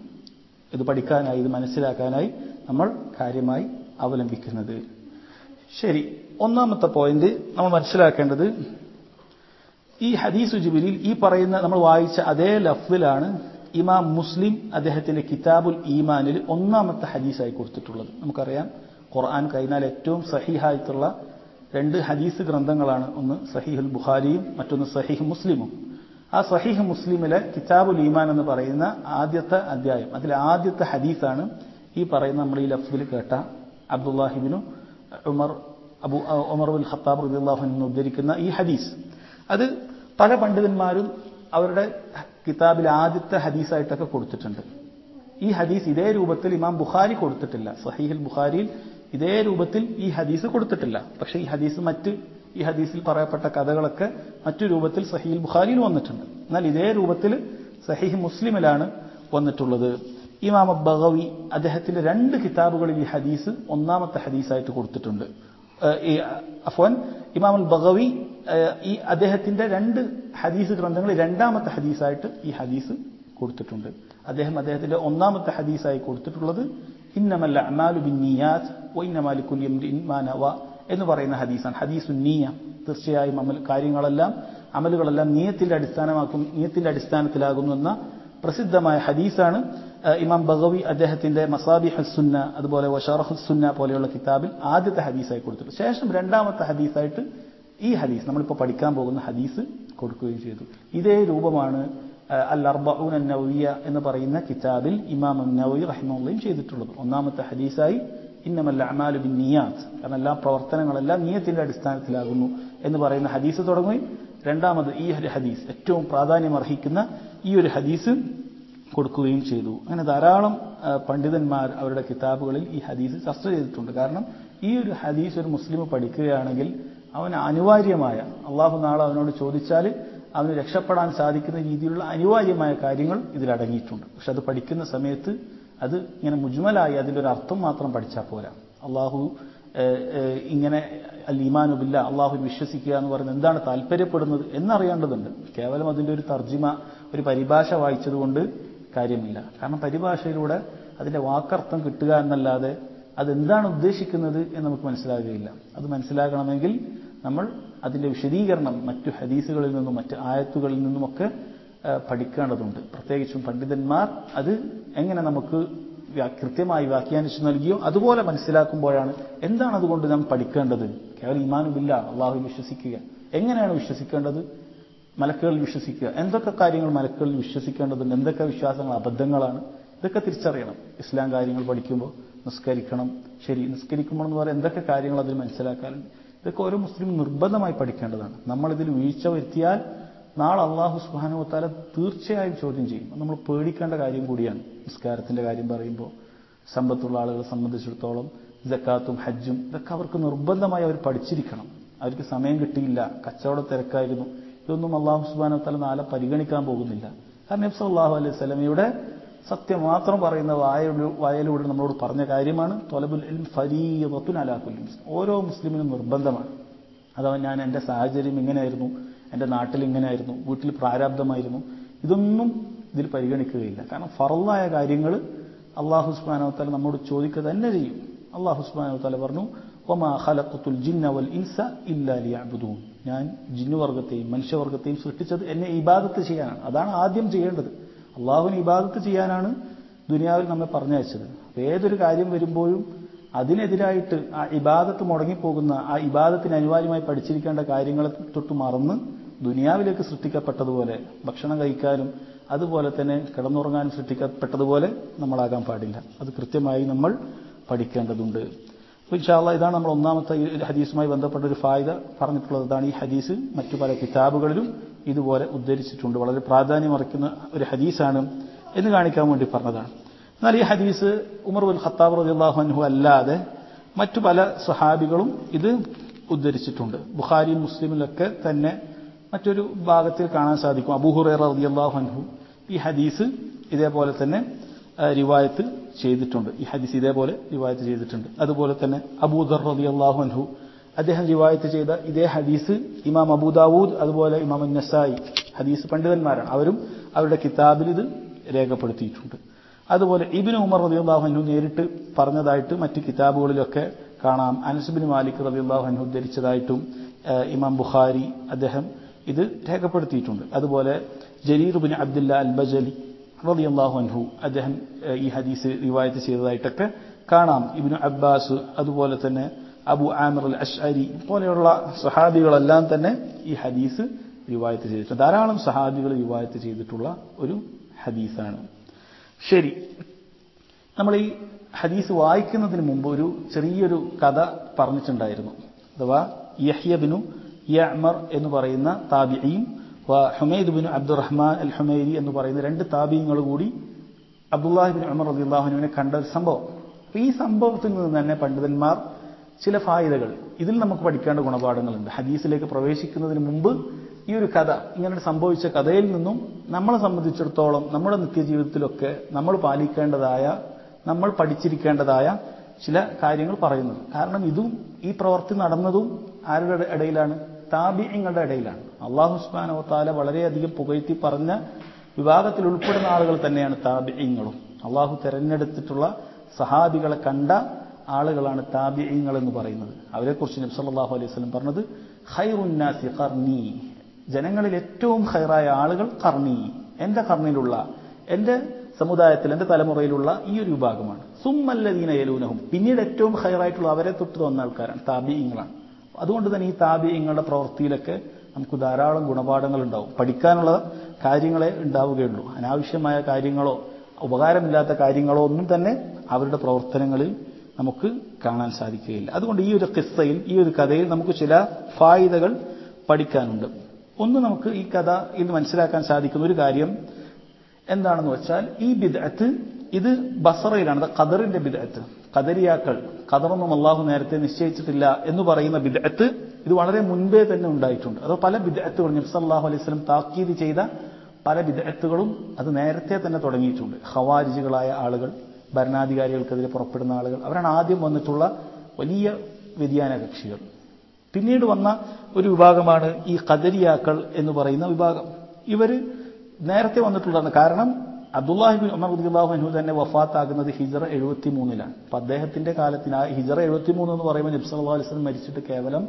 ഇത് പഠിക്കാനായി, ഇത് മനസ്സിലാക്കാനായി നമ്മൾ കാര്യമായി അവലംബിക്കുന്നത്. ശരി, ഒന്നാമത്തെ പോയിന്റ് നമ്മൾ മനസ്സിലാക്കേണ്ടത്, ഈ ഹദീസു ജിബ്രീൽ ഈ പറയുന്ന നമ്മൾ വായിച്ച അതേ ലഫ്ദിലാണ് ഇമാം മുസ്ലിം അദ്ദേഹത്തിന്റെ കിതാബുൽ ഈമാനിൽ 1ാമത്തെ ഹദീസായി കൊടുത്തിട്ടുള്ളത്. നമുക്കറിയാം, ഖുർആൻ കഴിഞ്ഞാൽ ഏറ്റവും സഹീഹായിട്ടുള്ള 2 ഹദീസ് ഗ്രന്ഥങ്ങളാണ്. ഒന്ന് സഹീഹുൽ ബുഖാരിയും മറ്റൊന്ന് സഹീഹ് മുസ്ലിമും. ആ സഹീഹ് മുസ്ലിമിലെ കിതാബുൽ ഈമാൻ എന്ന് പറയുന്ന ആദ്യത്തെ അധ്യായം, അതിലെ ആദ്യത്തെ ഹദീസാണ് ഈ പറയുന്ന നമ്മൾ ഈ ലഫ്ദിൽ കേട്ട Abdullah ibn Umar bin Khattab റളിയല്ലാഹു അൻഹു ഉദ്ധരിക്കുന്ന ഈ ഹദീസ്. അത് പല പണ്ഡിതന്മാരും അവരുടെ കിതാബിൽ ആദ്യത്തെ ഹദീസായിട്ടൊക്കെ കൊടുത്തിട്ടുണ്ട്. ഈ ഹദീസ് ഇതേ രൂപത്തിൽ ഇമാം ബുഖാരി കൊടുത്തിട്ടില്ല. സഹീഹുൽ ബുഖാരിയിൽ ഇതേ രൂപത്തിൽ ഈ ഹദീസ് കൊടുത്തിട്ടില്ല. പക്ഷേ ഈ ഹദീസിൽ പറയപ്പെട്ട കഥകളൊക്കെ മറ്റു രൂപത്തിൽ സഹീഹുൽ ബുഖാരിയിൽ വന്നിട്ടുണ്ട്. എന്നാൽ ഇതേ രൂപത്തിൽ സഹീഹ് മുസ്ലിമിലാണ് വന്നിട്ടുള്ളത്. ഇമാം ബഗവി അദ്ദേഹത്തിന്റെ 2 കിതാബുകളിൽ ഈ ഹദീസ് 1ാമത്തെ ഹദീസായിട്ട് കൊടുത്തിട്ടുണ്ട്. ഇമാം അൽ ബഗവി ഈ അദ്ദേഹത്തിന്റെ 2 ഹദീസ് ഗ്രന്ഥങ്ങളിൽ 2ാമത്തെ ഹദീസായിട്ട് ഈ ഹദീസ് കൊടുത്തിട്ടുണ്ട്. അദ്ദേഹത്തിന്റെ 1ാമത്തെ ഹദീസായി കൊടുത്തിട്ടുള്ളത് ഇന്നമൽ അഅ്മാലു ബിന്നിയാത്ത് വഇന്നമാ ലികുല്ലി ഇംറിഇൻ മാ നവ എന്ന് പറയുന്ന ഹദീസാണ്. ഹദീസുൻ നിയ്യ, തീർച്ചയായും അമലുകളെല്ലാം നിയ്യത്തിന്റെ അടിസ്ഥാനത്തിലാകുന്നു എന്ന പ്രസിദ്ധമായ ഹദീസാണ്. ഇമാം ബഗവി അദ്ദേഹത്തിന്റെ മസാബിഹുസ് സുന്ന, അതുപോലെ വശറഹുസ് സുന്ന പോലെയുള്ള കിതാബിൽ ആദ്യത്തെ ഹദീസായി കൊടുത്തിട്ടുണ്ട്. ശേഷം 2ാമത്തെ ഹദീസായിട്ട് ഈ ഹദീസ്, നമ്മളിപ്പോൾ പഠിക്കാൻ പോകുന്ന ഹദീസ് കൊടുക്കുകയും ചെയ്തു. ഇതേ രൂപമാണ് അൽ അർബഊൻ അൻ-നവവിയ്യ എന്ന് പറയുന്ന കിതാബിൽ ഇമാം അൻ-നവവി റഹിമഹുള്ളാഹു ചെയ്തിട്ടുള്ളത്. 1ാമത്തെ ഹദീസായി ഇന്നമൽ അഅ്മാലു ബിന്നിയാത്ത്, കാരണം എല്ലാ പ്രവർത്തനങ്ങളെല്ലാം നിയ്യത്തിന്റെ അടിസ്ഥാനത്തിലാകുന്നു എന്ന് പറയുന്ന ഹദീസ് തുടങ്ങി. 2ാമത് ഈ ഹദീസ്, ഏറ്റവും പ്രാധാന്യം അർഹിക്കുന്ന ഈ ഒരു ഹദീസ് കൊടുക്കുകയും ചെയ്തു. അങ്ങനെ ധാരാളം പണ്ഡിതന്മാർ അവരുടെ കിതാബുകളിൽ ഈ ഹദീസ് ചർച്ച ചെയ്തിട്ടുണ്ട്. കാരണം ഈ ഒരു ഹദീസ് ഒരു മുസ്ലിം പഠിക്കുകയാണെങ്കിൽ അവന് അനിവാര്യമായ, അള്ളാഹു നാളെ അവനോട് ചോദിച്ചാൽ അവന് രക്ഷപ്പെടാൻ സാധിക്കുന്ന രീതിയിലുള്ള അനിവാര്യമായ കാര്യങ്ങൾ ഇതിലടങ്ങിയിട്ടുണ്ട്. പക്ഷെ അത് പഠിക്കുന്ന സമയത്ത് അത് ഇങ്ങനെ മുജ്മലായി അതിൻ്റെ ഒരു അർത്ഥം മാത്രം പഠിച്ചാൽ പോരാ. അള്ളാഹു ഇങ്ങനെ അൽ ഈമാനു ബില്ലാ അള്ളാഹുവിൽ വിശ്വസിക്കുക എന്ന് പറയുന്നത് എന്താണ് താല്പര്യപ്പെടുന്നത് എന്നറിയേണ്ടതുണ്ട്. കേവലം അതിൻ്റെ ഒരു തർജിമ, ഒരു പരിഭാഷ വായിച്ചതുകൊണ്ട് കാര്യമില്ല. കാരണം പരിഭാഷയിലൂടെ അതിൻ്റെ വാക്കർത്ഥം കിട്ടുക എന്നല്ലാതെ അതെന്താണ് ഉദ്ദേശിക്കുന്നത് എന്ന് നമുക്ക് മനസ്സിലാകുകയില്ല. അത് മനസ്സിലാകണമെങ്കിൽ നമ്മൾ അതിൻ്റെ വിശദീകരണം മറ്റു ഹദീസുകളിൽ നിന്നും മറ്റ് ആയത്തുകളിൽ നിന്നുമൊക്കെ പഠിക്കേണ്ടതുണ്ട്. പ്രത്യേകിച്ചും പണ്ഡിതന്മാർ അത് എങ്ങനെ നമുക്ക് കൃത്യമായി വ്യാഖ്യാനിച്ചു നൽകിയോ അതുപോലെ മനസ്സിലാക്കുമ്പോഴാണ് എന്താണ് അതുകൊണ്ട് നാം പഠിക്കേണ്ടത്. കേവലം ഈമാനു ബില്ലാ അള്ളാഹുവിൽ വിശ്വസിക്കുക, എങ്ങനെയാണ് വിശ്വസിക്കേണ്ടത്? മലക്കുകളിൽ വിശ്വസിക്കുക, എന്തൊക്കെ കാര്യങ്ങൾ മലക്കുകളിൽ വിശ്വസിക്കേണ്ടതുണ്ട്, എന്തൊക്കെ വിശ്വാസങ്ങൾ അബദ്ധങ്ങളാണ്, ഇതൊക്കെ തിരിച്ചറിയണം. ഇസ്ലാം കാര്യങ്ങൾ പഠിക്കുമ്പോൾ നിസ്കരിക്കണം, ശരി, നിസ്കരിക്കുമ്പോൾ എന്ന് പറയാൻ എന്തൊക്കെ കാര്യങ്ങൾ അതിൽ മനസ്സിലാക്കാറുണ്ട്, ഇതൊക്കെ ഓരോ മുസ്ലിം നിർബന്ധമായി പഠിക്കേണ്ടതാണ്. നമ്മളിതിൽ വീഴ്ച വരുത്തിയാൽ നാളെ അള്ളാഹു സുബ്ഹാനഹു വ തആല തീർച്ചയായും ചോദ്യം ചെയ്യും. നമ്മൾ പേടിക്കേണ്ട കാര്യം കൂടിയാണ്. നിസ്കാരത്തിന്റെ കാര്യം പറയുമ്പോൾ സമ്പത്തുള്ള ആളുകളെ സംബന്ധിച്ചിടത്തോളം സക്കാത്തും ഹജ്ജും ഇതൊക്കെ അവർക്ക് നിർബന്ധമായി അവർ പഠിച്ചിരിക്കണം. അവർക്ക് സമയം കിട്ടിയില്ല, കച്ചവട തിരക്കായിരുന്നു, ഇതൊന്നും അള്ളാഹു സുബ്ഹാനഹു വ തആല നാളെ പരിഗണിക്കാൻ പോകുന്നില്ല. കാരണം നബി സല്ലല്ലാഹു അലൈഹി വസല്ലമയുടെ സത്യം മാത്രം പറയുന്ന വായയിലൂടെ നമ്മളോട് പറഞ്ഞ കാര്യമാണ് ത്വലബുൽ ഇൽം ഫരീദത്തുൻ അലാ കുല്ലി മുസ്ലിം. ഓരോ മുസ്ലിമിനും നിർബന്ധമാണ്. അഥവാ ഞാൻ എൻ്റെ സാഹചര്യം ഇങ്ങനെയായിരുന്നു, എൻ്റെ നാട്ടിൽ ഇങ്ങനെയായിരുന്നു, വീട്ടിൽ പ്രാരാബ്ധമായിരുന്നു, ഇതൊന്നും ഇതിൽ പരിഗണിക്കുകയില്ല. കാരണം ഫറളായ കാര്യങ്ങൾ അല്ലാഹു സുബ്ഹാനഹു വ തആല നമ്മോട് ചോദിക്കുക തന്നെ ചെയ്യും. അല്ലാഹു സുബ്ഹാനഹു വ തആല പറഞ്ഞു, വമാ ഖലഖതുൽ ജിന്ന വൽ ഇൻസ ഇല്ലാ ലിയഅ്ബുദൂൻ. ഞാൻ ജിന്നുവർഗത്തെയും മനുഷ്യവർഗത്തെയും സൃഷ്ടിച്ചത് എന്നെ ഇബാദത്ത് ചെയ്യാനാണ്. അതാണ് ആദ്യം ചെയ്യേണ്ടത്. അള്ളാഹുവിന് ഇബാദത്ത് ചെയ്യാനാണ് ദുനിയാവിൽ നമ്മെ പറഞ്ഞയച്ചത്. ഏതൊരു കാര്യം വരുമ്പോഴും അതിനെതിരായിട്ട് ആ ഇബാദത്ത് മുടങ്ങിപ്പോകുന്ന, ആ ഇബാദത്തിന് അനിവാര്യമായി പഠിച്ചിരിക്കേണ്ട കാര്യങ്ങളെ തൊട്ട് മറന്ന് ദുനിയാവിലേക്ക് സൃഷ്ടിക്കപ്പെട്ടതുപോലെ ഭക്ഷണം കഴിക്കാനും അതുപോലെ തന്നെ കിടന്നുറങ്ങാനും സൃഷ്ടിക്കപ്പെട്ടതുപോലെ നമ്മളാകാൻ പാടില്ല. അത് കൃത്യമായി നമ്മൾ പഠിക്കേണ്ടതുണ്ട്. ഇൻഷാ അല്ലാഹ് ഇതാണ് നമ്മൾ ഒന്നാമത്തെ ഈ ഹദീസുമായി ബന്ധപ്പെട്ട ഒരു ഫായിദ പറഞ്ഞിട്ടുള്ളത്. അതാണ് ഈ ഹദീസ് മറ്റു പല കിതാബുകളിലും ഇതുപോലെ ഉദ്ധരിച്ചിട്ടുണ്ട്. വളരെ പ്രാധാന്യമർഹിക്കുന്ന ഒരു ഹദീസാണ് എന്ന് കാണിക്കാൻ വേണ്ടി പറഞ്ഞതാണ്. എന്നാൽ ഈ ഹദീസ് ഉമർ ബിൻ ഖത്താബ് റളിയല്ലാഹു അൻഹു അല്ലാതെ മറ്റു പല സ്വഹാബികളും ഇത് ഉദ്ധരിച്ചിട്ടുണ്ട്. ബുഖാരിയും മുസ്ലിമിലൊക്കെ തന്നെ മറ്റൊരു ഭാഗത്തിൽ കാണാൻ സാധിക്കും. അബൂ ഹുറൈറ റളിയല്ലാഹു അൻഹു ഈ ഹദീസ് ഇതേപോലെ തന്നെ റിവായത്ത് ചെയ്തിട്ടുണ്ട്. ഈ ഹദീസ് ഇതേപോലെ റിവായത്ത് ചെയ്തിട്ടുണ്ട്. അതുപോലെ തന്നെ അബൂ ദർ റളിയല്ലാഹു അൻഹു അദ്ദേഹം റിവായത്ത് ചെയ്ത ഇതേ ഹദീസ് ഇമാം അബൂ ദാവൂദ് അതുപോലെ ഇമാം നസായി, ഹദീസ് പണ്ഡിതന്മാരാണ്, അവരും അവരുടെ കിതാബിൽ ഇത് രേഖപ്പെടുത്തിയിട്ടുണ്ട്. അതുപോലെ ഇബ്നു ഉമർ റളിയല്ലാഹു അൻഹു നേരിട്ട് പറഞ്ഞതായിട്ട് മറ്റ് കിതാബുകളിലൊക്കെ കാണാം. അനസ് ബിൻ മാലിക് റളിയല്ലാഹു അൻഹു ഉദ്ധരിച്ചതായിട്ടും ഇമാം ബുഖാരി അദ്ദേഹം ഇത് രേഖപ്പെടുത്തിയിട്ടുണ്ട്. അതുപോലെ Jarir bin Abdullah al Bajali റളിയല്ലാഹു അൻഹു അദ്ദേഹം ഈ ഹദീസ് റിവായത്ത് ചെയ്തതായിട്ടൊക്കെ കാണാം. ഇബ്നു അബ്ബാസ് അതുപോലെ തന്നെ അബു ആമിർ അൽ അശ്അരി പോലെയുള്ള സഹാബികളെല്ലാം തന്നെ ഈ ഹദീസ് റിവായത്ത് ചെയ്തിട്ടുണ്ട്. ധാരാളം സഹാബികൾ റിവായത്ത് ചെയ്തിട്ടുള്ള ഒരു ഹദീസാണ്. ശരി, നമ്മൾ ഈ ഹദീസ് വായിക്കുന്നതിന് മുമ്പ് ഒരു ചെറിയൊരു കഥ പറഞ്ഞിട്ടുണ്ടായിരുന്നു. അഥവാ യഹ്യ ബിനു യഅ്മർ എന്ന് പറയുന്ന താബിഈയും Humaid bin Abdurrahman al Humairi എന്ന് പറയുന്ന രണ്ട് താബിഈങ്ങൾ കൂടി അബ്ദുല്ലാഹി ബിൻ ഉമർ റളിയല്ലാഹു അൻഹുവിനെ കണ്ട ഒരു സംഭവം. ഈ സംഭവത്തിൽ നിന്ന് തന്നെ പണ്ഡിതന്മാർ ചില ഫായിദകൾ, ഇതിൽ നമുക്ക് പഠിക്കേണ്ട ഗുണപാഠങ്ങളുണ്ട്. ഹദീസിലേക്ക് പ്രവേശിക്കുന്നതിന് മുമ്പ് ഈ ഒരു കഥ, ഇങ്ങനെ സംഭവിച്ച കഥയിൽ നിന്നും നമ്മളെ സംബന്ധിച്ചിടത്തോളം നമ്മുടെ നിത്യജീവിതത്തിലൊക്കെ നമ്മൾ പാലിക്കേണ്ടതായ, നമ്മൾ പഠിച്ചിരിക്കേണ്ടതായ ചില കാര്യങ്ങൾ പറയുന്നത്. കാരണം ഇതും ഈ പ്രവൃത്തി നടന്നതും ആരുടെ ഇടയിലാണ്? താബിഈങ്ങളുടെ ഇടയിലാണ്. അല്ലാഹു സുബ്ഹാനഹു വ തആല വളരെയധികം പുകഴ്ത്തി പറഞ്ഞ വിഭാഗത്തിൽ ഉൾപ്പെടുന്ന ആളുകൾ തന്നെയാണ് താബിഈങ്ങളും. അല്ലാഹു തെരഞ്ഞെടുത്തിട്ടുള്ള സഹാബികളെ കണ്ട ആളുകളാണ് താബിഈങ്ങൾ എന്ന് പറയുന്നത്. അവരെക്കുറിച്ച് നബി സല്ലല്ലാഹു അലൈഹി വസല്ലം പറഞ്ഞത് ഖൈറുൻ നാസി ഖർനി, ജനങ്ങളിൽ ഏറ്റവും ഖൈറായ ആളുകൾ ഖർനി, എൻ്റെ ഖർനിലുള്ള, എൻ്റെ സമുദായത്തിൽ, എൻ്റെ തലമുറയിലുള്ള ഈ ഒരു വിഭാഗമാണ്. സുമ്മല്ലദീന യലൂനഹും, പിന്നീട് ഏറ്റവും ഖൈറായിട്ടുള്ള അവരെ തൊട്ട് വന്ന ആൾക്കാരാണ് താബിഈങ്ങളാണ്. അതുകൊണ്ട് തന്നെ ഈ താബിഈങ്ങളുടെ പ്രവൃത്തിയിലൊക്കെ നമുക്ക് ധാരാളം ഗുണപാഠങ്ങൾ ഉണ്ടാവും. പഠിക്കാനുള്ള കാര്യങ്ങളെ ഉണ്ടാവുകയുള്ളൂ. അനാവശ്യമായ കാര്യങ്ങളോ ഉപകാരമില്ലാത്ത കാര്യങ്ങളോ ഒന്നും തന്നെ അവരുടെ പ്രവർത്തനങ്ങളിൽ നമുക്ക് കാണാൻ സാധിക്കുകയില്ല. അതുകൊണ്ട് ഈ ഒരു ഖിസ്സയിൽ, ഈ ഒരു കഥയിൽ നമുക്ക് ചില ഫായിദകൾ പഠിക്കാനുണ്ട്. ഒന്ന്, നമുക്ക് ഈ കഥ ഇന്ന് മനസ്സിലാക്കാൻ സാധിക്കുന്ന ഒരു കാര്യം എന്താണെന്ന് വെച്ചാൽ, ഈ ബിദ്അത്ത് ഇത് ബസറയിലാണ്, ഖദറിന്റെ ബിദ്അത്ത്. ഖദരിയാക്കൾ, ഖദറൊന്നും അല്ലാഹു നേരത്തെ നിശ്ചയിച്ചിട്ടില്ല എന്ന് പറയുന്ന ബിദ്അത്ത് ഇത് വളരെ മുൻപേ തന്നെ ഉണ്ടായിട്ടുണ്ട്. അത് പല ബിദ്അത്തുകളും നബി സല്ലല്ലാഹു അലൈഹി വസല്ലം താക്കീത് ചെയ്ത പല ബിദ്അത്തുകളും അത് നേരത്തെ തന്നെ തുടങ്ങിയിട്ടുണ്ട്. ഖവാരിജികളായ ആളുകൾ, ഭരണാധികാരികൾക്കെതിരെ പുറപ്പെടുന്ന ആളുകൾ, അവരാണ് ആദ്യം വന്നിട്ടുള്ള വലിയ വ്യതിയാന കക്ഷികൾ. പിന്നീട് വന്ന ഒരു വിഭാഗമാണ് ഈ ഖദരിയാക്കൾ എന്ന് പറയുന്ന വിഭാഗം. ഇവർ നേരത്തെ വന്നിട്ടുള്ളതാണ്. കാരണം അബ്ദുല്ലാഹി ബിൻ ഉമർ റളിയല്ലാഹു അൻഹു തന്നെ വഫാത്താകുന്നത് ഹിജ്റ 73-ലാണ്. അപ്പം അദ്ദേഹത്തിന്റെ കാലത്തിന് ആ ഹിജ്റ 73 എന്ന് പറയുമ്പോൾ നബി സല്ലല്ലാഹു അലൈഹി വസല്ലം മരിച്ചിട്ട് കേവലം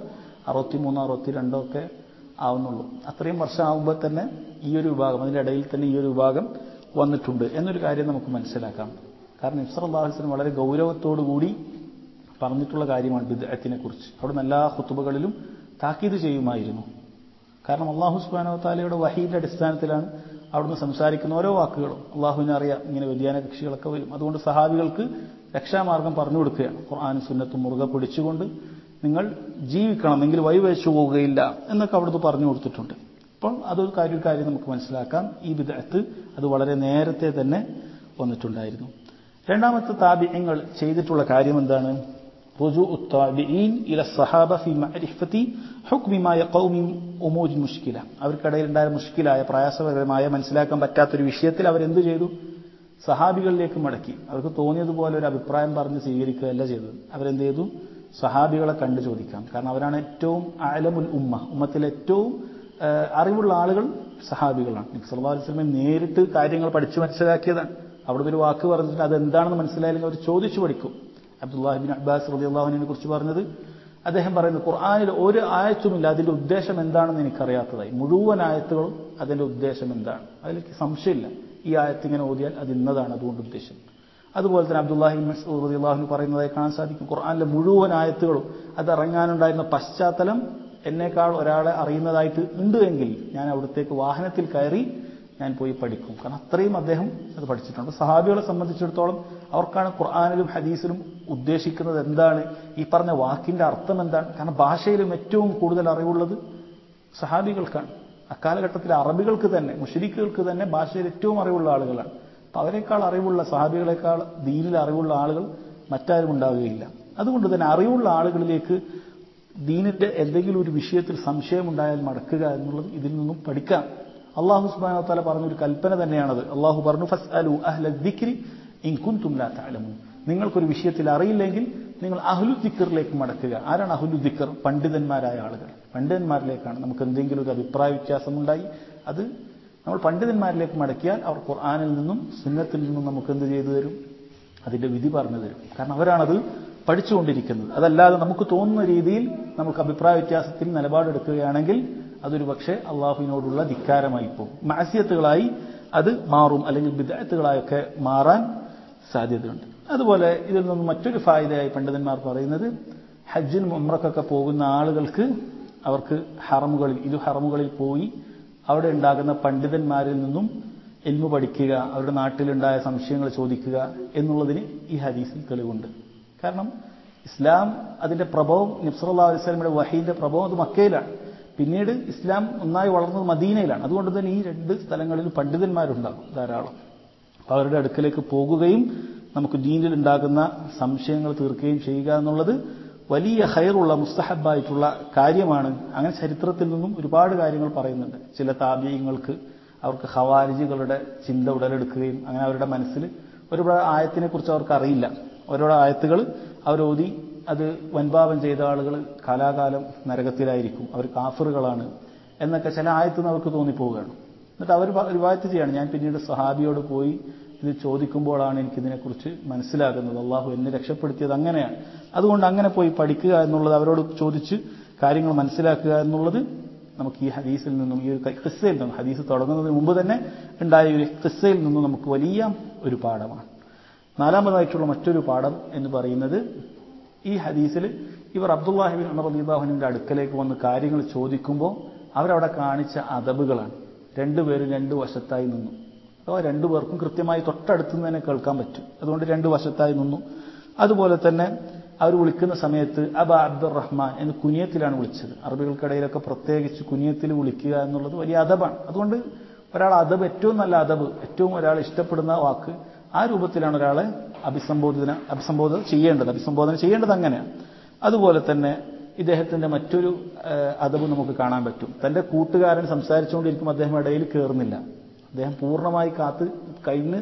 63 62 ഒക്കെ ആവുന്നുള്ളൂ. അത്രയും വർഷം ആകുമ്പോൾ തന്നെ ഈ ഒരു വിഭാഗം, അതിൻ്റെ ഇടയിൽ തന്നെ ഈ ഒരു വിഭാഗം വന്നിട്ടുണ്ട് എന്നൊരു കാര്യം നമുക്ക് മനസ്സിലാക്കാം. കാരണം നബി സല്ലല്ലാഹു അലൈഹി വസല്ലം വളരെ ഗൗരവത്തോടുകൂടി പറഞ്ഞിട്ടുള്ള കാര്യമാണ് ബിദ്അത്തിനെ കുറിച്ച്. അവിടെ എല്ലാ ഖുതുബകളിലും താക്കീത് ചെയ്യുമായിരുന്നു. കാരണം അല്ലാഹു സുബ്ഹാനഹു വ തആലയുടെ വഹീന്റെ അടിസ്ഥാനത്തിലാണ് അവിടുന്ന് സംസാരിക്കുന്ന ഓരോ വാക്കുകളും. അള്ളാഹുവിനെ അറിയാം ഇങ്ങനെ വ്യതിയാന കക്ഷികളൊക്കെ വരും. അതുകൊണ്ട് സഹാബികൾക്ക് രക്ഷാമാർഗം പറഞ്ഞു കൊടുക്കുകയാണ്. ഖുർആനും സുന്നത്തും മുറുകെ പിടിച്ചുകൊണ്ട് നിങ്ങൾ ജീവിക്കണം, എങ്കിൽ വഴിവെച്ചു പോവുകയില്ല എന്നൊക്കെ അവിടുന്ന് പറഞ്ഞു കൊടുത്തിട്ടുണ്ട്. അപ്പോൾ അതൊരു കാര്യം നമുക്ക് മനസ്സിലാക്കാം. ഈ ബിദ്അത്ത് അത് വളരെ നേരത്തെ തന്നെ വന്നിട്ടുണ്ടായിരുന്നു. രണ്ടാമത്തെ താബിഈങ്ങൾ ചെയ്തിട്ടുള്ള കാര്യം എന്താണ്? رجوع التابعين إلى الصحابة في معرفة حكم ما يقع من أمور المشكلة. അവർക്കിടയിൽ ഉണ്ടായ മുഷ്കിലായ പ്രയാസകരമായ മനസ്സിലാക്കാൻ പറ്റാത്തൊരു വിഷയത്തിൽ അവരെന്ത് ചെയ്തു? സഹാബികളിലേക്ക് മടക്കി. അവർക്ക് തോന്നിയതുപോലെ ഒരു അഭിപ്രായം പറഞ്ഞ് സ്വീകരിക്കുകയല്ല ചെയ്തത്. അവരെന്ത് ചെയ്തു? സഹാബികളെ കണ്ടു ചോദിക്കാം. കാരണം അവരാണ് ഏറ്റവും അഅലമുൽ ഉമ്മത്തിലെ ഏറ്റവും അറിവുള്ള ആളുകൾ സഹാബികളാണ്. നബി സല്ലല്ലാഹു അലൈഹി വസല്ലം നേരിട്ട് കാര്യങ്ങൾ പഠിച്ചു മനസ്സിലാക്കിയതാണ്. അവിടെ ഒരു വാക്ക് പറഞ്ഞിട്ട് അതെന്താണെന്ന് മനസ്സിലായില്ലെങ്കിൽ അവർ ചോദിച്ചു പഠിക്കും. അബ്ദുല്ലാഹി ബിൻ അബ്ബാസ് റളിയല്ലാഹു അൻഹുവിനെ കുറിച്ച് പറഞ്ഞത്, അദ്ദേഹം പറയുന്നത് ഖുർആനിൽ ഒരു ആയത്തുമില്ല അതിന്റെ ഉദ്ദേശം എന്താണെന്ന് എനിക്കറിയാത്തതായി. മുഴുവൻ ആയത്തുകളും അതിന്റെ ഉദ്ദേശം എന്താണ് അതിലേക്ക് സംശയമില്ല. ഈ ആയത്ത് ഇങ്ങനെ ഓതിയാൽ അത് ഇന്നതാണ് അതുകൊണ്ട് ഉദ്ദേശം. അതുപോലെ തന്നെ അബ്ദുല്ലാഹി ബിൻ മസ്ഊദ് റളിയല്ലാഹു അൻഹു പറയുന്നതായി കാണാൻ സാധിക്കും. ഖുർആനിലെ മുഴുവൻ ആയത്തുകളും അത് ഇറങ്ങാനുണ്ടായിരുന്ന പശ്ചാത്തലം എന്നേക്കാൾ ഒരാളെ അറിയുന്നതായിട്ട് ഉണ്ട് എങ്കിൽ ഞാൻ അവിടത്തേക്ക് വാഹനത്തിൽ കയറി ഞാൻ പോയി പഠിക്കും. കാരണം അത്രയും അദ്ദേഹം അത് പഠിച്ചിട്ടുണ്ട്. സഹാബികളെ സംബന്ധിച്ചിടത്തോളം അവർക്കാണ് ഖുർആനിലും ഹദീസിലും ഉദ്ദേശിക്കുന്നത് എന്താണ്, ഈ പറഞ്ഞ വാക്കിന്റെ അർത്ഥം എന്താണ്. കാരണം ഭാഷയിലും ഏറ്റവും കൂടുതൽ അറിവുള്ളത് സഹാബികൾക്കാണ്. അക്കാലഘട്ടത്തിലെ അറബികൾക്ക് തന്നെ, മുശ്രിക്കുകൾക്ക് തന്നെ ഭാഷയിൽ ഏറ്റവും അറിവുള്ള ആളുകളാണ്. അപ്പം അവരെക്കാൾ അറിവുള്ള, സഹാബികളെക്കാൾ ദീനിൽ അറിവുള്ള ആളുകൾ മറ്റാരും ഉണ്ടാവുകയില്ല. അതുകൊണ്ട് തന്നെ അറിവുള്ള ആളുകളിലേക്ക് ദീനിന്റെ എന്തെങ്കിലും ഒരു വിഷയത്തിൽ സംശയമുണ്ടായാൽ മടക്കുക എന്നുള്ളത് ഇതിൽ നിന്നും പഠിക്കാം. അല്ലാഹു സുബ്ഹാനഹു വ തആല പറഞ്ഞൊരു കൽപ്പന തന്നെയാണത്. അല്ലാഹു പറഞ്ഞു, ഫസ്അലു അഹ്ല ദിക്രി ഇൻ കുൻതും ലാ തഅലമൂൻ. നിങ്ങൾക്കൊരു വിഷയത്തിൽ അറിയില്ലെങ്കിൽ നിങ്ങൾ അഹ്ലു ദിക്റിലേക്ക് മടക്കുക. ആരാണ് അഹ്ലു ദിക്ർ? പണ്ഡിതന്മാരായ ആളുകൾ. പണ്ഡിതന്മാരിലേക്കാണ്. നമുക്ക് എന്തെങ്കിലും ഒരു അഭിപ്രായ വ്യത്യാസമുണ്ടായി അത് നമ്മൾ പണ്ഡിതന്മാരിലേക്ക് മടക്കിയാൽ അവർ ഖുർആനിൽ നിന്നും സുന്നത്തിൽ നിന്നും നമുക്ക് എന്ത് ചെയ്തു തരും? അതിന്റെ വിധി പറഞ്ഞു തരും. കാരണം അവരാണത് പഠിച്ചുകൊണ്ടിരിക്കുന്നത്. അതല്ലാതെ നമുക്ക് തോന്നുന്ന രീതിയിൽ നമുക്ക് അഭിപ്രായ വ്യത്യാസത്തിൽ നിലപാടെടുക്കുകയാണെങ്കിൽ അതൊരു പക്ഷേ അള്ളാഹുവിനോടുള്ള ധിക്കാരമായി പോകും. മഅസിയത്തുകളായി അത് മാറും, അല്ലെങ്കിൽ ബിദ്അത്തുകളായൊക്കെ മാറാൻ സാധ്യതയുണ്ട്. അതുപോലെ ഇതിൽ നിന്നും മറ്റൊരു ഫായിദയായി പണ്ഡിതന്മാർ പറയുന്നത്, ഹജ്ജിനും ഉംറക്കൊക്കെ പോകുന്ന ആളുകൾക്ക് അവർക്ക് ഹറമുകളിൽ പോയി അവിടെ ഉണ്ടാകുന്ന പണ്ഡിതന്മാരിൽ നിന്നും ഇൽമു പഠിക്കുക, അവരുടെ നാട്ടിലുണ്ടായ സംശയങ്ങൾ ചോദിക്കുക എന്നുള്ളതിന് ഈ ഹദീസിൽ തെളിവുണ്ട്. കാരണം ഇസ്ലാം അതിന്റെ പ്രഭവം നബി സല്ലല്ലാഹു അലൈഹി വസല്ലമയുടെ വഹീന്റെ പ്രഭവം അത് മക്കയിലാണ്. പിന്നീട് ഇസ്ലാം ഒന്നായി വളർന്നത് മദീനയിലാണ്. അതുകൊണ്ട് തന്നെ ഈ രണ്ട് സ്ഥലങ്ങളിലും പണ്ഡിതന്മാരുണ്ടാകും ധാരാളം. അപ്പോൾ അവരുടെ അടുക്കലേക്ക് പോകുകയും നമുക്ക് ദീനിൽ ഉണ്ടാകുന്ന സംശയങ്ങൾ തീർക്കുകയും ചെയ്യുക എന്നുള്ളത് വലിയ ഖൈറുള്ള മുസ്തഹബായിട്ടുള്ള കാര്യമാണ്. അങ്ങനെ ചരിത്രത്തിൽ നിന്നും ഒരുപാട് കാര്യങ്ങൾ പറയുന്നുണ്ട്. ചില താബിഈങ്ങൾക്ക് അവർക്ക് ഖവാരിജികളുടെ ചിന്ത ഉടലെടുക്കുകയും അങ്ങനെ അവരുടെ മനസ്സിൽ ഒരുപാട് ആയത്തിനെ കുറിച്ച് അവർക്ക് അറിയില്ല. ഓരോ ആയത്തുകൾ അവരോതി അത് വൻപാപം ചെയ്ത ആളുകൾ കാലാകാലം നരകത്തിലായിരിക്കും, അവർ കാഫിറുകളാണ് എന്നൊക്കെ ചില ആയത്തുനിന്ന് അവർക്ക് തോന്നിപ്പോവുകയാണ്. എന്നിട്ട് അവർ റിവായത്ത് ചെയ്യാണ്, ഞാൻ പിന്നീട് സഹാബിയോട് പോയി ഇത് ചോദിക്കുമ്പോഴാണ് എനിക്കിതിനെക്കുറിച്ച് മനസ്സിലാകുന്നത്, അള്ളാഹു എന്നെ രക്ഷപ്പെടുത്തിയത് അങ്ങനെയാണ്. അതുകൊണ്ട് അങ്ങനെ പോയി പഠിക്കുക എന്നുള്ളത്, അവരോട് ചോദിച്ച് കാര്യങ്ങൾ മനസ്സിലാക്കുക എന്നുള്ളത് നമുക്ക് ഈ ഹദീസിൽ നിന്നും, ഈ ഒരു ഖിസ്സയിൽ നിന്നും, ഹദീസ് തുടങ്ങുന്നതിന് മുമ്പ് തന്നെ ഉണ്ടായ ഒരു ഖിസ്സയിൽ നിന്നും നമുക്ക് വലിയ ഒരു പാഠമാണ്. നാലാമതായിട്ടുള്ള മറ്റൊരു പാഠം എന്ന് പറയുന്നത്, ഈ ഹദീസിൽ ഇവർ അബ്ദുല്ലാഹി ബിൻ ഉമർ റളിയല്ലാഹു അൻഹുവിന്റെ അടുക്കലേക്ക് വന്ന് കാര്യങ്ങൾ ചോദിക്കുമ്പോൾ അവരവിടെ കാണിച്ച അദബുകളാണ്. രണ്ടുപേരും രണ്ടു വശത്തായി നിന്നു. അഥവാ രണ്ടുപേർക്കും കൃത്യമായി തൊട്ടടുത്ത് നിന്ന് തന്നെ കേൾക്കാൻ പറ്റും. അതുകൊണ്ട് രണ്ടു വശത്തായി നിന്നു. അതുപോലെ തന്നെ അവർ വിളിക്കുന്ന സമയത്ത് അബാ അബ്ദുറഹ്മാൻ എന്ന് കുനിയത്തിലാണ് വിളിച്ചത്. അറബികൾക്കിടയിലൊക്കെ പ്രത്യേകിച്ച് കുനിയത്തിൽ വിളിക്കുക എന്നുള്ളത് വലിയ അദബാണ്. അതുകൊണ്ട് ഒരാൾ അദബ്, ഏറ്റവും നല്ല അദബ്, ഏറ്റവും ഒരാൾ ഇഷ്ടപ്പെടുന്ന വാക്ക്, ആ രൂപത്തിലാണ് ഒരാളെ അഭിസംബോധന ചെയ്യേണ്ടത് അങ്ങനെയാണ്. അതുപോലെ തന്നെ ഇദ്ദേഹത്തിന്റെ മറ്റൊരു അദബ് നമുക്ക് കാണാൻ പറ്റും. തന്റെ കൂട്ടുകാരൻ സംസാരിച്ചുകൊണ്ടിരിക്കുമ്പോൾ അദ്ദേഹം ഇടയിൽ കയറുന്നില്ല. അദ്ദേഹം പൂർണ്ണമായി കഴിഞ്ഞ്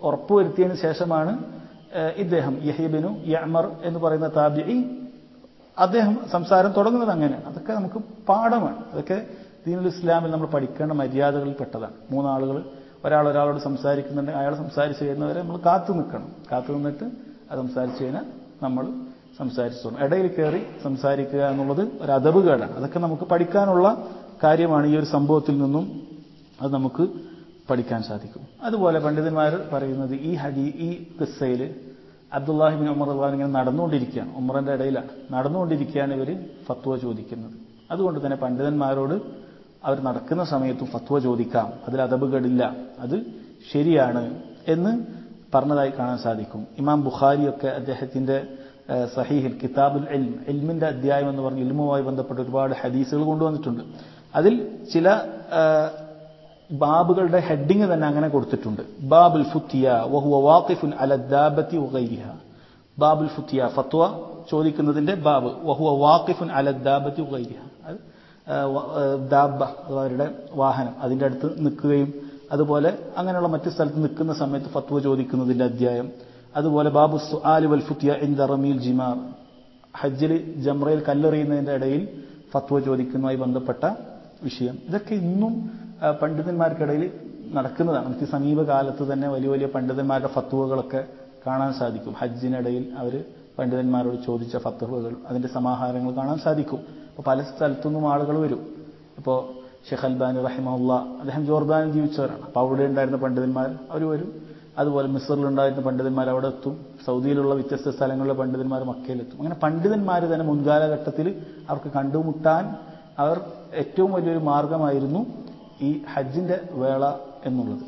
ഉറപ്പുവരുത്തിയതിനു ശേഷമാണ് ഇദ്ദേഹം യഹ്യ ബിനു യഅ്മർ എന്ന് പറയുന്ന താബിഈ അദ്ദേഹം സംസാരം തുടങ്ങുന്നത് അങ്ങനെയാണ്. അതൊക്കെ നമുക്ക് പാഠമാണ്. അതൊക്കെ ദീനുൽ ഇസ്ലാമിൽ നമ്മൾ പഠിക്കേണ്ട മര്യാദകളിൽ പെട്ടതാണ്. മൂന്നാളുകൾ ഒരാളോട് സംസാരിക്കുന്നുണ്ടെങ്കിൽ അയാൾ സംസാരിച്ച് ചെയ്യുന്നവരെ നമ്മൾ കാത്തു നിൽക്കണം. കാത്തു നിന്നിട്ട് അത് സംസാരിച്ച് കഴിഞ്ഞാൽ നമ്മൾ സംസാരിച്ചു. ഇടയിൽ കയറി സംസാരിക്കുക എന്നുള്ളത് ഒരു അദബ് കേടാണ്. അതൊക്കെ നമുക്ക് പഠിക്കാനുള്ള കാര്യമാണ്. ഈ ഒരു സംഭവത്തിൽ നിന്നും അത് നമുക്ക് പഠിക്കാൻ സാധിക്കും. അതുപോലെ പണ്ഡിതന്മാർ പറയുന്നത് ഈ ഖിസ്സയിൽ അബ്ദുല്ലാഹി ബിൻ ഉമർ റളിയല്ലാഹു അൻഹു ഇങ്ങനെ നടന്നുകൊണ്ടിരിക്കുകയാണ്. ഉമറിന്റെ ഇടയിലാണ് നടന്നുകൊണ്ടിരിക്കുകയാണ് ഇവർ ഫത്വ ചോദിക്കുന്നത്. അതുകൊണ്ട് തന്നെ പണ്ഡിതന്മാരോട് അവർ നടക്കുന്ന സമയത്തും ഫത്വ ചോദിക്കാം, അതിൽ അദബ് കേടില്ല, അത് ശരിയാണ് എന്ന് പറഞ്ഞതായി കാണാൻ സാധിക്കും. ഇമാം ബുഖാരിയൊക്കെ അദ്ദേഹത്തിന്റെ സഹീഹിൽ കിതാബുൽ ഇൽമിന്റെ അധ്യായം എന്ന് പറഞ്ഞ് ഇൽമുമായി ബന്ധപ്പെട്ട് ഒരുപാട് ഹദീസുകൾ കൊണ്ടുവന്നിട്ടുണ്ട്. അതിൽ ചില ബാബുകളുടെ ഹെഡിങ് തന്നെ അങ്ങനെ കൊടുത്തിട്ടുണ്ട്. ബാബുൽ ഫുത്തിയ വഹുവ വാഖിഫുൻ അല ദാബത്തി വഗൈരിഹ. ബാബുൽ ഫുത്തിയ ഫത്വ ചോദിക്കുന്നതിന്റെ ബാബ് വഹുവ വാഖിഫുൻ അല ദാബത്തി വഗൈരിഹ. ദാബ അവരുടെ വാഹനം അതിന്റെ അടുത്ത് നിൽക്കുകയും അതുപോലെ അങ്ങനെയുള്ള മറ്റു സ്ഥലത്ത് നിൽക്കുന്ന സമയത്ത് ഫത്വ ചോദിക്കുന്നതിന്റെ അധ്യായം. അതുപോലെ ബാബു സുആലി വൽ ഫുത്തിയ ഇൻദ റമീൽ ജിമാർ, ഹജ്ജിൽ ജംറയിൽ കല്ലെറിയുന്നതിന്റെ ഇടയിൽ ഫത്വ ചോദിക്കുന്നതുമായി ബന്ധപ്പെട്ട വിഷയം. ഇതൊക്കെ ഇന്നും പണ്ഡിതന്മാർക്കിടയിൽ നടക്കുന്നതാണ്. നമുക്ക് സമീപകാലത്ത് തന്നെ വലിയ വലിയ പണ്ഡിതന്മാരുടെ ഫത്വകളൊക്കെ കാണാൻ സാധിക്കും. ഹജ്ജിനിടയിൽ അവർ പണ്ഡിതന്മാരോട് ചോദിച്ച ഫത്വകൾ, അതിന്റെ സമാഹാരങ്ങൾ കാണാൻ സാധിക്കും. അപ്പോൾ പല സ്ഥലത്തുനിന്നും ആളുകൾ വരും. ഇപ്പോൾ ഷെയ്ഖ് അൽബാനി റഹിമഹുല്ലാ അദ്ദേഹം ജോർദാനിൽ ജീവിച്ചവരാണ്. അപ്പോൾ അവിടെ ഉണ്ടായിരുന്ന പണ്ഡിതന്മാർ അവർ വരും. അതുപോലെ മിസ്റിലുണ്ടായിരുന്ന പണ്ഡിതന്മാർ അവിടെ എത്തും. സൗദിയിലുള്ള വ്യത്യസ്ത സ്ഥലങ്ങളിലെ പണ്ഡിതന്മാർ മക്കയിലെത്തും. അങ്ങനെ പണ്ഡിതന്മാർ തന്നെ മുൻകാലഘട്ടത്തിൽ അവർക്ക് കണ്ടുമുട്ടാൻ അവർ ഏറ്റവും വലിയൊരു മാർഗമായിരുന്നു ഈ ഹജ്ജിന്റെ വേള എന്നുള്ളത്.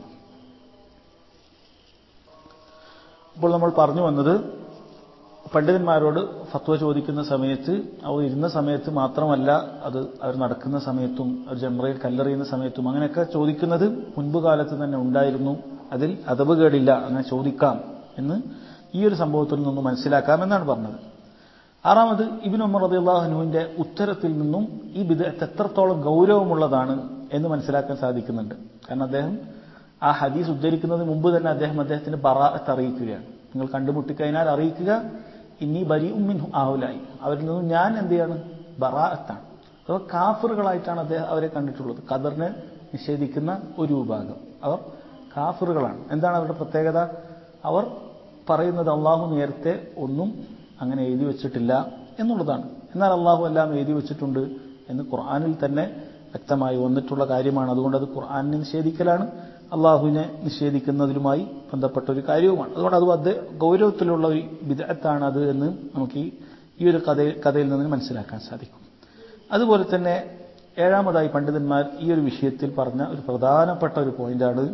അപ്പോൾ നമ്മൾ പറഞ്ഞു വന്നത് പണ്ഡിതന്മാരോട് ഫത്വ ചോദിക്കുന്ന സമയത്ത് അവർ ഇരുന്ന സമയത്ത് മാത്രമല്ല, അത് അവർ നടക്കുന്ന സമയത്തും അവർ ജംറയിൽ കല്ലെറിയുന്ന സമയത്തും അങ്ങനെയൊക്കെ ചോദിക്കുന്നത് മുൻപ് കാലത്ത് തന്നെ ഉണ്ടായിരുന്നു. അതിൽ അദബ് കേടില്ല, അങ്ങനെ ചോദിക്കാം എന്ന് ഈ ഒരു സംഭവത്തിൽ നിന്നും മനസ്സിലാക്കാം എന്നാണ് പറഞ്ഞത്. ആറാമത് ഇബ്നു ഉമർ റളിയല്ലാഹു അൻഹുവിന്റെ ഉത്തരത്തിൽ നിന്നും ഈ ബിദ്അത്ത് എത്രത്തോളം ഗൗരവമുള്ളതാണ് എന്ന് മനസ്സിലാക്കാൻ സാധിക്കുന്നുണ്ട്. കാരണം അദ്ദേഹം ആ ഹദീസ് ഉദ്ധരിക്കുന്നതിന് മുമ്പ് തന്നെ അദ്ദേഹത്തിന്റെ ബറാഅത്ത് അറിയിക്കുകയാണ്. നിങ്ങൾ കണ്ടുമുട്ടിക്കഴിഞ്ഞാൽ അറിയിക്കുക, ഇന്നി ബരീഉം മിൻഹു ഹൗലായി, അവരിൽ നിന്നും ഞാൻ എന്ത് ചെയ്യാണ്, ബറാഅത്താണ്. അവർ കാഫിറുകളായിട്ടാണ് അദ്ദേഹം അവരെ കണ്ടിട്ടുള്ളത്. ഖദറിനെ നിഷേധിക്കുന്ന ഒരു വിഭാഗം അവർ കാഫിറുകളാണ്. എന്താണ് അവരുടെ പ്രത്യേകത? അവർ പറയുന്നത് അള്ളാഹു നേരത്തെ ഒന്നും അങ്ങനെ എഴുതി വെച്ചിട്ടില്ല എന്നുള്ളതാണ്. എന്നാൽ അള്ളാഹു എല്ലാം എഴുതി വെച്ചിട്ടുണ്ട് എന്ന് ഖുർആനിൽ തന്നെ വ്യക്തമായി വന്നിട്ടുള്ള കാര്യമാണ്. അതുകൊണ്ട് അത് ഖുർആനിനെ നിഷേധിക്കലാണ്, അള്ളാഹുവിനെ നിഷേധിക്കുന്നതിലുമായി ബന്ധപ്പെട്ട ഒരു കാര്യവുമാണ്. അതുകൊണ്ട് അത് ഗൗരവത്തിലുള്ള ഒരു ബിദ്അത്താണ് അത് എന്ന് നമുക്ക് ഈ ഒരു കഥയിൽ നിന്ന് മനസ്സിലാക്കാൻ സാധിക്കും. അതുപോലെ തന്നെ ഏഴാമതായി പണ്ഡിതന്മാർ ഈ ഒരു വിഷയത്തിൽ പറഞ്ഞ ഒരു പ്രധാനപ്പെട്ട ഒരു പോയിന്റാണ്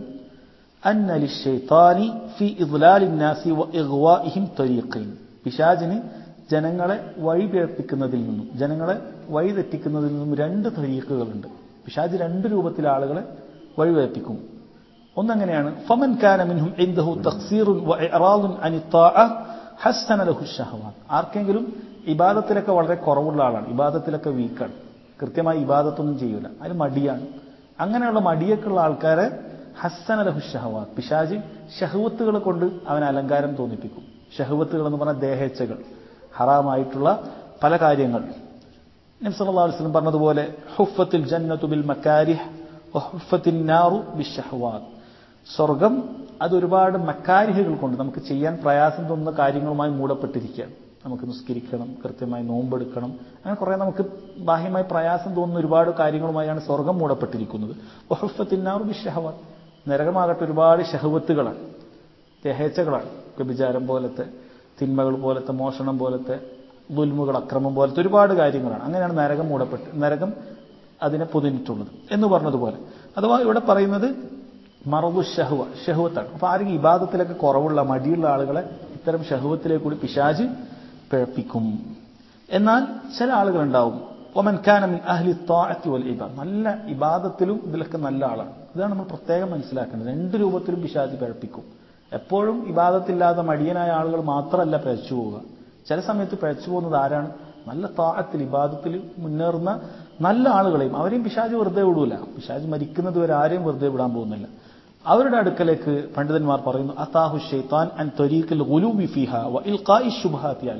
അന്ന ലിശ്ശൈത്താനി ഫി ഇദ്ലാലിൻ നാസി വ ഇഗ്വാഇഹിം തരീഖൈൻ. പിശാചിന് ജനങ്ങളെ വഴിപിഴപ്പിക്കുന്നതിൽ നിന്നും ജനങ്ങളെ വഴിതെറ്റിക്കുന്നതിൽ നിന്നും രണ്ട് തരീഖുകളുണ്ട്. പിശാച് രണ്ട് രൂപത്തിൽ ആളുകളെ വഴിപിഴപ്പിക്കും. ഒന്നങ്ങനെയാണ്, ഫമൻ കാന മിൻഹും ഇൻദഹു തഖ്സീറുൻ വ ഇറാദുൻ അനി ത്വാഅ ഹസ്സന ലഹു ശഹവാത്ത്. ആർക്കെങ്കിലും ഇബാദത്തിലൊക്കെ വളരെ കുറവുള്ള ആളാണ്, ഇബാദത്തിലൊക്കെ വീക്കാണ്, കൃത്യമായി ഇബാദത്തൊന്നും ചെയ്യൂല, അതിന് മടിയാണ്. അങ്ങനെയുള്ള മടിയൊക്കെയുള്ള ആൾക്കാരെ ഹസ്സന ലഹു ശഹവാത്ത്, പിശാച് ഷഹവത്തുകൾ കൊണ്ട് അവൻ അലങ്കാരം തോന്നിപ്പിക്കും. ഷഹവത്തുകൾ എന്ന് പറഞ്ഞാൽ ദേഹേച്ഛകൾ, ഹറാമായിട്ടുള്ള പല കാര്യങ്ങൾ. നബി സല്ലല്ലാഹു അലൈഹി വസല്ലം പറഞ്ഞതുപോലെ ഹുഫത്തിൽ ജന്നത്തു ബിൽ മക്കാരിഹ് വ ഹുഫത്തിൽ നാറു ബിശ്ശഹവാത്ത്. സ്വർഗം അതൊരുപാട് മക്കാരിഹുകൾ കൊണ്ട്, നമുക്ക് ചെയ്യാൻ പ്രയാസം തോന്നുന്ന കാര്യങ്ങളുമായി മൂടപ്പെട്ടിരിക്കുകയാണ്. നമുക്ക് നിസ്കരിക്കണം, കൃത്യമായി നോമ്പെടുക്കണം, അങ്ങനെ കുറേ നമുക്ക് ബാഹ്യമായി പ്രയാസം തോന്നുന്ന ഒരുപാട് കാര്യങ്ങളുമായാണ് സ്വർഗം മൂടപ്പെട്ടിരിക്കുന്നത്. വ ഹുഫത്തിൽ നാറു ബിശ്ശഹവാത്ത്. നരകമാകട്ടെ ഒരുപാട് ഷഹവത്തുകളാണ്, ദേഹേച്ഛകളാണ്. വ്യഭിചാരം പോലത്തെ, തിന്മകൾ പോലത്തെ, മോഷണം പോലത്തെ, ദുൽമുകൾ, അക്രമം പോലത്തെ ഒരുപാട് കാര്യങ്ങളാണ്. അങ്ങനെയാണ് നരകം അതിനെ പൊതിഞ്ഞിട്ടുള്ളത് എന്ന് പറഞ്ഞതുപോലെ. അഥവാ ഇവിടെ പറയുന്നത് മറവു ഷഹ്വ, ഷഹ്വത്താണ്. അപ്പൊ ആരെങ്കിലും ഇബാദത്തിലൊക്കെ കുറവുള്ള മടിയുള്ള ആളുകളെ ഇത്തരം ഷഹ്വത്തിലേക്ക് കൂടി പിശാച് പിഴപ്പിക്കും. എന്നാൽ ചില ആളുകളുണ്ടാവും വമൻ കാന മിൻ അഹ്ലി ത്വാഅത്തി വൽ ഇബാദ, നല്ല ഇബാദത്തിലും ഇതിലൊക്കെ നല്ല ആളാണ്. ഇതാണ് നമ്മൾ പ്രത്യേകം മനസ്സിലാക്കേണ്ടത്. രണ്ട് രൂപത്തിലും പിശാച് പിഴപ്പിക്കും. എപ്പോഴും ഇബാദത്തില്ലാതെ മടിയനായ ആളുകൾ മാത്രമല്ല പിഴച്ചു പോവുക. ചില സമയത്ത് പിഴച്ചു പോകുന്നത് ആരാണ്? നല്ല താഅത്തിൽ ഇബാദത്തിൽ മുന്നേറുന്ന നല്ല ആളുകളെയും അവരെയും പിശാച് വെറുതെ വിടൂല. പിശാച് മരിക്കുന്നത് വരെ ആരെയും വെറുതെ വിടാൻ പോകുന്നില്ല. അവരുടെ അടുക്കലേക്ക് പണ്ഡിതന്മാർ പറയുന്നു അതാഹു ശൈത്താൻ അൻ തരീഖിൽ ഗുലൂബി ഫീഹാ വ ഇൽഖാഇ ശുബ്ഹാത്തി അലൈഹി.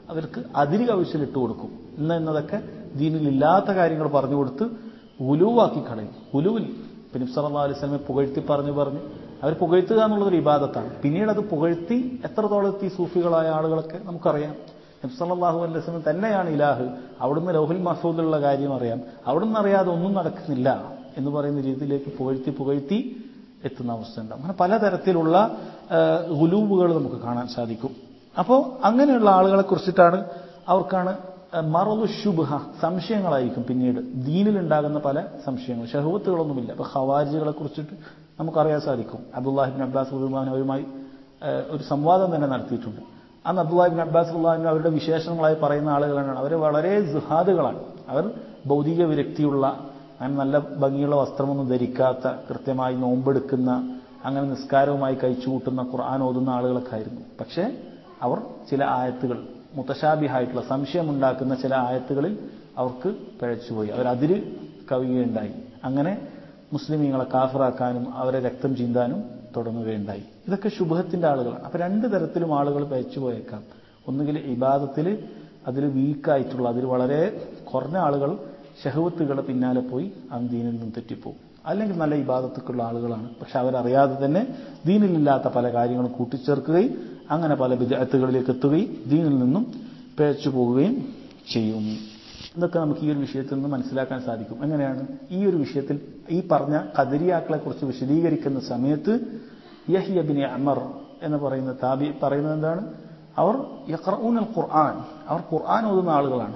അവർക്ക് അതിര് കവിച്ചിലിട്ട് കൊടുക്കും. എന്നതൊക്കെ ദീനിലില്ലാത്ത കാര്യങ്ങൾ പറഞ്ഞു കൊടുത്ത് ഗുലുവാക്കി കളയും. ഗുലുവിൽ നബി സല്ലല്ലാഹു അലൈഹി വസല്ലമയെ പുകഴ്ത്തി പറഞ്ഞ് അവർ പുകഴ്ത്തുക എന്നുള്ളതൊരു ഇബാദത്താണ്. പിന്നീട് അത് പുകഴ്ത്തി എത്രത്തോളം എത്തി സൂഫികളായ ആളുകളൊക്കെ നമുക്കറിയാം. നബി സല്ലല്ലാഹു അലൈഹി വസല്ലം തന്നെയാണ് ഇലാഹ്, അവിടുന്ന് ലൗഹുൽ മഹ്ഫൂദിലുള്ള കാര്യം അറിയാം, അവിടുന്ന് അറിയാതെ ഒന്നും നടക്കുന്നില്ല എന്ന് പറയുന്ന രീതിയിലേക്ക് പുകഴ്ത്തി എത്തുന്ന അവസ്ഥ ഉണ്ടാകും. അങ്ങനെ പലതരത്തിലുള്ള ഗുലൂബുകൾ നമുക്ക് കാണാൻ സാധിക്കും. അപ്പോൾ അങ്ങനെയുള്ള ആളുകളെ കുറിച്ചിട്ടാണ് അവർക്കാണ് മറദു ശുബ്ഹ, സംശയങ്ങളായിരിക്കും പിന്നീട് ദീനിലുണ്ടാകുന്ന പല സംശയങ്ങൾ, ഷഹവത്തുകളൊന്നുമില്ല. അപ്പോൾ ഖവാരിജികളെ കുറിച്ചിട്ട് നമുക്കറിയാൻ സാധിക്കും. അബ്ദുല്ലാഹി ഇബ്നു അബ്ബാസ് റളിയല്ലാഹു അൻഹു അവരുമായി ഒരു സംവാദം തന്നെ നടത്തിയിട്ടുണ്ട്. അന്ന് അബ്ദുല്ലാഹി ഇബ്നു അബ്ബാസ് റളിയല്ലാഹു അൻഹു അവരുടെ വിശേഷണങ്ങളായി പറയുന്ന ആളുകളാണ്. അവർ വളരെ സുഹാദുകളാണ്. അവർ ഭൗതിക വിരക്തിയുള്ള, അങ്ങനെ നല്ല ഭംഗിയുള്ള വസ്ത്രമൊന്നും ധരിക്കാത്ത, കൃത്യമായി നോമ്പെടുക്കുന്ന, അങ്ങനെ നിസ്കാരവുമായി കഴിച്ചുകൂട്ടുന്ന, ഖുർആൻ ഓതുന്ന ആളുകളൊക്കെ ആയിരുന്നു. പക്ഷേ അവർ ചില ആയത്തുകൾ, മുതശാബിഹായിട്ടുള്ള സംശയമുണ്ടാക്കുന്ന ചില ആയത്തുകളിൽ അവർക്ക് പിഴച്ചുപോയി. അവരതിര് കവിയുകയുണ്ടായി. അങ്ങനെ മുസ്ലിമീങ്ങളെ കാഫിറാക്കാനും അവരെ രക്തം ചിന്താനും തുടങ്ങുകയുണ്ടായി. ഇതൊക്കെ ശുബ്ഹത്തിന്റെ ആളുകളാണ്. അപ്പോൾ രണ്ട് തരത്തിലും ആളുകൾ പിഴച്ചുപോയേക്കാം. ഒന്നുകിൽ ഇബാദത്തിൽ അതിൽ വീക്കായിട്ടുള്ള, അതിൽ വളരെ കുറഞ്ഞ ആളുകൾ ഷഹവത്തുകളുടെ പിന്നാലെ പോയി ദീനിൽ നിന്നും തെറ്റിപ്പോകും. അല്ലെങ്കിൽ നല്ല ഇബാദത്തുക്കുള്ള ആളുകളാണ്, പക്ഷെ അവരറിയാതെ തന്നെ ദീനിലില്ലാത്ത പല കാര്യങ്ങളും കൂട്ടിച്ചേർക്കുകയും അങ്ങനെ പല ബിദ്അത്തുകളിലേക്ക് എത്തുകയും ദീനിൽ നിന്നും പിഴച്ചു പോവുകയും ചെയ്യും. ഇതൊക്കെ നമുക്ക് ഈ ഒരു വിഷയത്തിൽ നിന്ന് മനസ്സിലാക്കാൻ സാധിക്കും. എങ്ങനെയാണ് ഈ ഒരു വിഷയത്തിൽ ഈ പറഞ്ഞ ഖദരിയാക്കളെ കുറിച്ച് വിശദീകരിക്കുന്ന സമയത്ത് യഹ്യ ഇബ്നു അമർ എന്ന് പറയുന്ന താബി പറയുന്നത് എന്താണ്? അവർ യഖറഊനൽ ഖുർആൻ, അവർ ഖുർആൻ ഓതുന്ന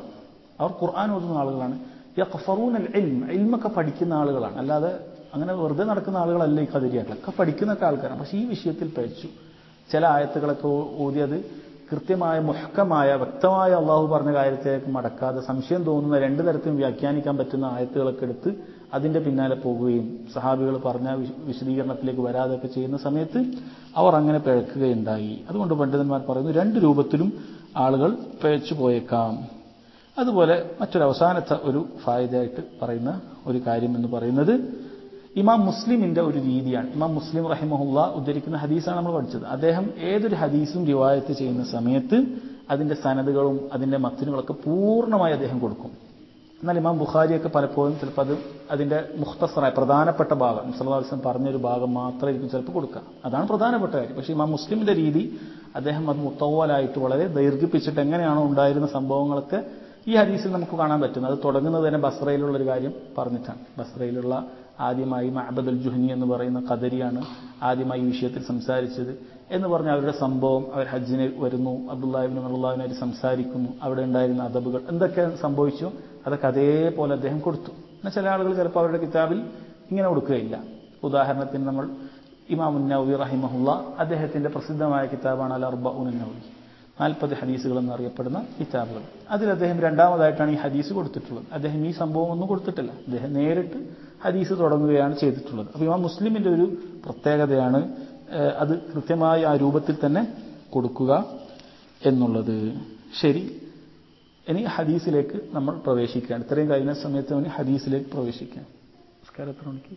ആളുകളാണ്. യഖ്ഫറൂനൽ ഇൽം, ഇൽമൊക്കെ പഠിക്കുന്ന ആളുകളാണ്. അല്ലാതെ അങ്ങനെ വെറുതെ നടക്കുന്ന ആളുകളല്ല ഈ ഖദരിയാക്കളൊക്കെ, പഠിക്കുന്നൊക്കെ ആൾക്കാരാണ്. പക്ഷേ ഈ വിഷയത്തിൽ പിഴച്ചു. ചില ആയത്തുകളൊക്കെ ഓതിയത് കൃത്യമായ മുഹ്കമായ വ്യക്തമായ അള്ളാഹു പറഞ്ഞ കാര്യത്തിലേക്ക് മടക്കാതെ സംശയം തോന്നുന്ന രണ്ട് തരത്തിലും വ്യാഖ്യാനിക്കാൻ പറ്റുന്ന ആയത്തുകളൊക്കെ എടുത്ത് അതിന്റെ പിന്നാലെ പോകുകയും സഹാബികൾ പറഞ്ഞ വിശദീകരണത്തിലേക്ക് വരാതെയൊക്കെ ചെയ്യുന്ന സമയത്ത് അവർ അങ്ങനെ പിഴക്കുകയുണ്ടായി. അതുകൊണ്ട് പണ്ഡിതന്മാർ പറയുന്നു രണ്ട് രൂപത്തിലും ആളുകൾ പിഴച്ചു പോയേക്കാം. അതുപോലെ മറ്റൊരു അവസാനത്തെ ഒരു ഫായിദയായിട്ട് പറയുന്ന ഒരു കാര്യം എന്ന് പറയുന്നത് ഇമാം മുസ്ലിമിന്റെ ഒരു രീതിയാണ്. ഇമാം മുസ്ലിം റഹിമഹുല്ല ഉദ്ധരിക്കുന്ന ഹദീസാണ് നമ്മൾ പഠിച്ചത്. അദ്ദേഹം ഏതൊരു ഹദീസും റിവായത്ത് ചെയ്യുന്ന സമയത്ത് അതിന്റെ സനദുകളും അതിന്റെ മത്നുകളൊക്കെ പൂർണ്ണമായി അദ്ദേഹം കൊടുക്കും. എന്നാൽ ഇമാം ബുഖാരിയൊക്കെ പലപ്പോഴും ചിലപ്പോൾ അതിന്റെ മുഖ്തസറായ പ്രധാനപ്പെട്ട ഭാഗം, സല്ലല്ലാഹു അലൈഹി വസല്ലം പറഞ്ഞൊരു ഭാഗം മാത്രമായിരിക്കും ചിലപ്പോൾ കൊടുക്കുക. അതാണ് പ്രധാനപ്പെട്ട കാര്യം. പക്ഷേ ഇമാം മുസ്ലിമിന്റെ രീതി അദ്ദേഹം അത് മുത്തവ്വലായിട്ട് വളരെ ദീർഘിപ്പിച്ചിട്ട് എങ്ങനെയാണോ ഉണ്ടായിരുന്ന സംഭവങ്ങളൊക്കെ ഈ ഹദീസിൽ നമുക്ക് കാണാൻ പറ്റുന്നത്. അത് തുടങ്ങുന്നത് തന്നെ ബസ്രയിലുള്ള ഒരു കാര്യം പറഞ്ഞിട്ടാണ്. ബസ്രയിലുള്ള ആദ്യമായി മഅബദ് അൽ ജുഹനി എന്ന് പറയുന്ന ഖദരിയാണ് ആദ്യമായി ഈ വിഷയത്തിൽ സംസാരിച്ചത് എന്ന് പറഞ്ഞ അവരുടെ സംഭവം. അവർ ഹജ്ജിന് വരുന്നു, അബ്ദുല്ലാഹി ഇബ്നു റളിയല്ലാഹുവിനായിട്ട് സംസാരിക്കുന്നു, അവിടെ ഉണ്ടായിരുന്ന അദബുകൾ എന്തൊക്കെ സംഭവിച്ചു അതൊക്കെ അതേപോലെ അദ്ദേഹം കൊടുത്തു. എന്നാൽ ചില ആളുകൾ ചിലപ്പോൾ അവരുടെ കിതാബിൽ ഇങ്ങനെ കൊടുക്കുകയില്ല. ഉദാഹരണത്തിന് നമ്മൾ ഇമാം നവവി റഹിമഹുല്ല അദ്ദേഹത്തിന്റെ പ്രസിദ്ധമായ കിതാബാണ് അൽ അർബഊൻ നവവി, 40 ഹദീസുകൾ എന്നറിയപ്പെടുന്ന കിതാബുകൾ. അതിൽ അദ്ദേഹം രണ്ടാമതായിട്ടാണ് ഈ ഹദീസ് കൊടുത്തിട്ടുള്ളത്. അദ്ദേഹം ഈ സംഭവം ഒന്നും കൊടുത്തിട്ടില്ല. അദ്ദേഹം നേരിട്ട് ഹദീസ് തുടങ്ങുകയാണ് ചെയ്തിട്ടുള്ളത്. അപ്പോൾ ഇമാം മുസ്ലിമിന്റെ ഒരു പ്രത്യേകതയാണ് അത് കൃത്യമായി ആ രൂപത്തിൽ തന്നെ കൊടുക്കുക എന്നുള്ളത്. ശരി, ഇനി ഹദീസിലേക്ക് നമ്മൾ പ്രവേശിക്കുകയാണ്. ഇത്രയും കഴിഞ്ഞ സമയത്ത് ഇനി ഹദീസിലേക്ക് പ്രവേശിക്കാം. നമസ്കാരം എത്ര മണിക്ക്?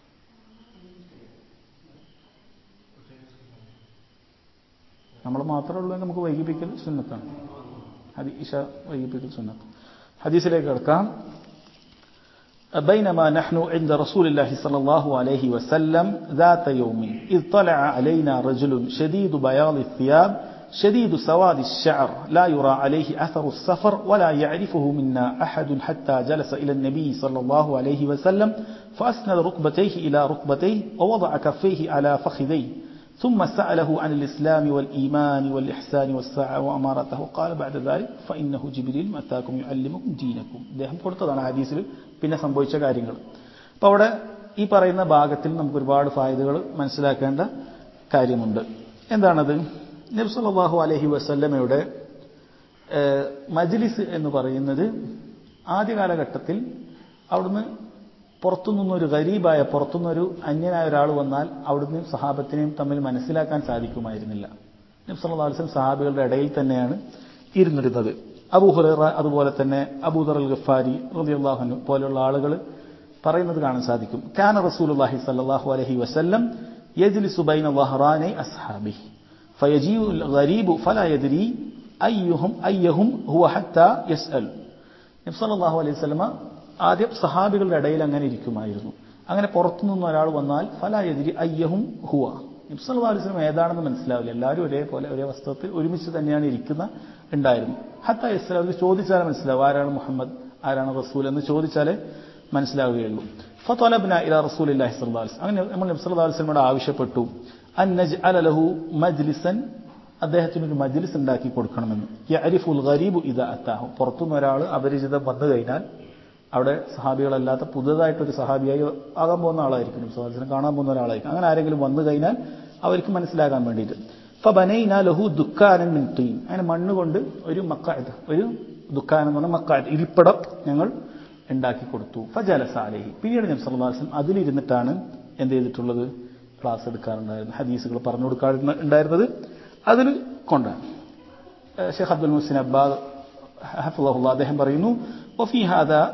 നമ്മൾ മാത്രമേ ഉള്ളൂ നമുക്ക് വൈകിപ്പിക്കൽ സുന്നത്താണ്. ഇശ വൈകിപ്പിക്കൽ സുന്നത്ത്. ഹദീസിലേക്ക് കിടക്കാം. بينما نحن عند رسول الله صلى الله عليه وسلم ذات يوم إذ طلع علينا رجل شديد بياض الثياب شديد سواد الشعر لا يرى عليه أثر السفر ولا يعرفه منا أحد حتى جلس إلى النبي صلى الله عليه وسلم فأسند ركبتيه إلى ركبتيه ووضع كفيه على فخذيه ثم سأله عن الإسلام والإيمان والإحسان والساعة وأمارته قال بعد ذلك فإنه جبريل أتاكم يعلمكم دينكم. അദ്ദേഹം കൊടുത്തതാണ് ഹദീസിൽ പിന്നെ സംഭവിച്ച കാര്യങ്ങൾ. അപ്പോൾ അവിടെ ഈ പറയുന്ന ഭാഗത്തിൽ നമുക്ക് ഒരുപാട് ഫായിദകൾ മനസ്സിലാക്കേണ്ട കാര്യമുണ്ട്. എന്താണത്? നബി സല്ലല്ലാഹു അലൈഹി വസല്ലമയുടെ മജ്ലിസ് എന്ന് പറയുന്നത് ആദ്യ കാലഘട്ടത്തിൽ അവിടുന്ന് പുറത്തുനിന്നൊരു ഗരീബായ, പുറത്തുനിന്നൊരു അന്യനായ ഒരാൾ വന്നാൽ അവിടുന്ന് സഹാബത്തിനെയും തമ്മിൽ മനസ്സിലാക്കാൻ സാധിക്കുമായിരുന്നില്ല. നബി സല്ലല്ലാഹു അലൈഹി വസല്ലം സഹാബികളുടെ ഇടയിൽ തന്നെയാണ് ഇരുന്നിരുന്നത്. അബൂ ഹുറൈറ, അതുപോലെ തന്നെ അബൂദർ അൽ ഗഫാരി റളിയല്ലാഹു അൻഹു പോലെയുള്ള ആളുകൾ പറയുന്നത് കാണാൻ സാധിക്കും. കാന റസൂലുള്ളാഹി സ്വല്ലല്ലാഹു അലൈഹി വസല്ലം യജ്ലിസു ബൈന ളഹ്റാനി അസ്ഹാബിഹി ഫയജീഉ അൽ ഗരീബു ഫലാ യദ്രി അയ്യഹും ഹുവ ഹത്താ യസ്അൽ. നബി സല്ലല്ലാഹു അലൈഹി വസല്ലമ ആദ്യം സഹാബികളുടെ ഇടയിൽ അങ്ങനെ ഇരിക്കുമായിരുന്നു. അങ്ങനെ പുറത്തുനിന്ന് ഒരാൾ വന്നാൽ ഫലാ യദ്രി അയ്യഹും ഹുവ. നബി സല്ലല്ലാഹു അലൈഹി വസല്ലം ഏതാണെന്ന് മനസ്സിലാവില്ല. എല്ലാവരും ഒരേപോലെ ഒരേ വസ്ത്രത്തിൽ ഒരുമിച്ച് തന്നെയാണ് ഉണ്ടായിരുന്നു. ഹത്താ യസ്അൽ, അത് ചോദിച്ചാലേ മനസ്സിലാവും ആരാണ് മുഹമ്മദ്, ആരാണ് റസൂൽ എന്ന് ചോദിച്ചാലേ മനസ്സിലാവുകയുള്ളൂ. ഫതലബ്നാ ഇലാ റസൂലില്ലാഹി സ്വല്ലല്ലാഹു അലൈഹി വസല്ലം, അങ്ങനെ നമ്മൾ നബി സല്ലല്ലാഹു അലൈഹി വസല്ലമയോട് ആവശ്യപ്പെട്ടു അൻ നജ്അല ലഹു മജ്ലിസൻ, അദ്ദേഹത്തിനൊരു മജ്ലിസ് ഉണ്ടാക്കി കൊടുക്കണമെന്ന്. യഅരിഫുൽ ഗരീബു ഇദാ അതാഹു, പുറത്തുനിന്ന് ഒരാൾ അപരിചിതം വന്നു കഴിഞ്ഞാൽ അവിടെ സഹാബികളല്ലാത്ത പുതുതായിട്ടൊരു സഹാബിയായി ആകാൻ പോകുന്ന ആളായിരിക്കും, നബി സല്ലല്ലാഹു അലൈഹി വസല്ലം കാണാൻ പോകുന്ന ഒരാളായിരിക്കും. അങ്ങനെ ആരെങ്കിലും വന്നു കഴിഞ്ഞാൽ അവർക്ക് മനസ്സിലാകാൻ വേണ്ടിയിട്ട് ഫബനൈനാ ലഹു ദുക്കാനൻ മിൻ തീൻ, അങ്ങനെ മണ്ണ് കൊണ്ട് ഒരു മഖഅദ്, ഒരു ദുക്കാനം എന്ന് പറഞ്ഞാൽ മഖഅദ്, ഇരിപ്പിടം ഞങ്ങൾ ഉണ്ടാക്കി കൊടുത്തു. ഫജലസ അലൈഹി, പിന്നീട് നബി സല്ലല്ലാഹു അലൈഹി വസല്ലം അതിലിരുന്നിട്ടാണ് എന്ത് ചെയ്തിട്ടുള്ളത്, ക്ലാസ് എടുക്കാറുണ്ടായിരുന്നു, ഹദീസുകൾ പറഞ്ഞു കൊടുക്കാറുണ്ടായിരുന്നത് അതിൽ കൊണ്ടാണ്. ഷെയ്ഖ് അബ്ദുൽ മുഹ്സിൻ അബ്ബാദ് ഹഫിളഹുല്ലാഹ് അദ്ദേഹം പറയുന്നു വഫീ ഹാദാ,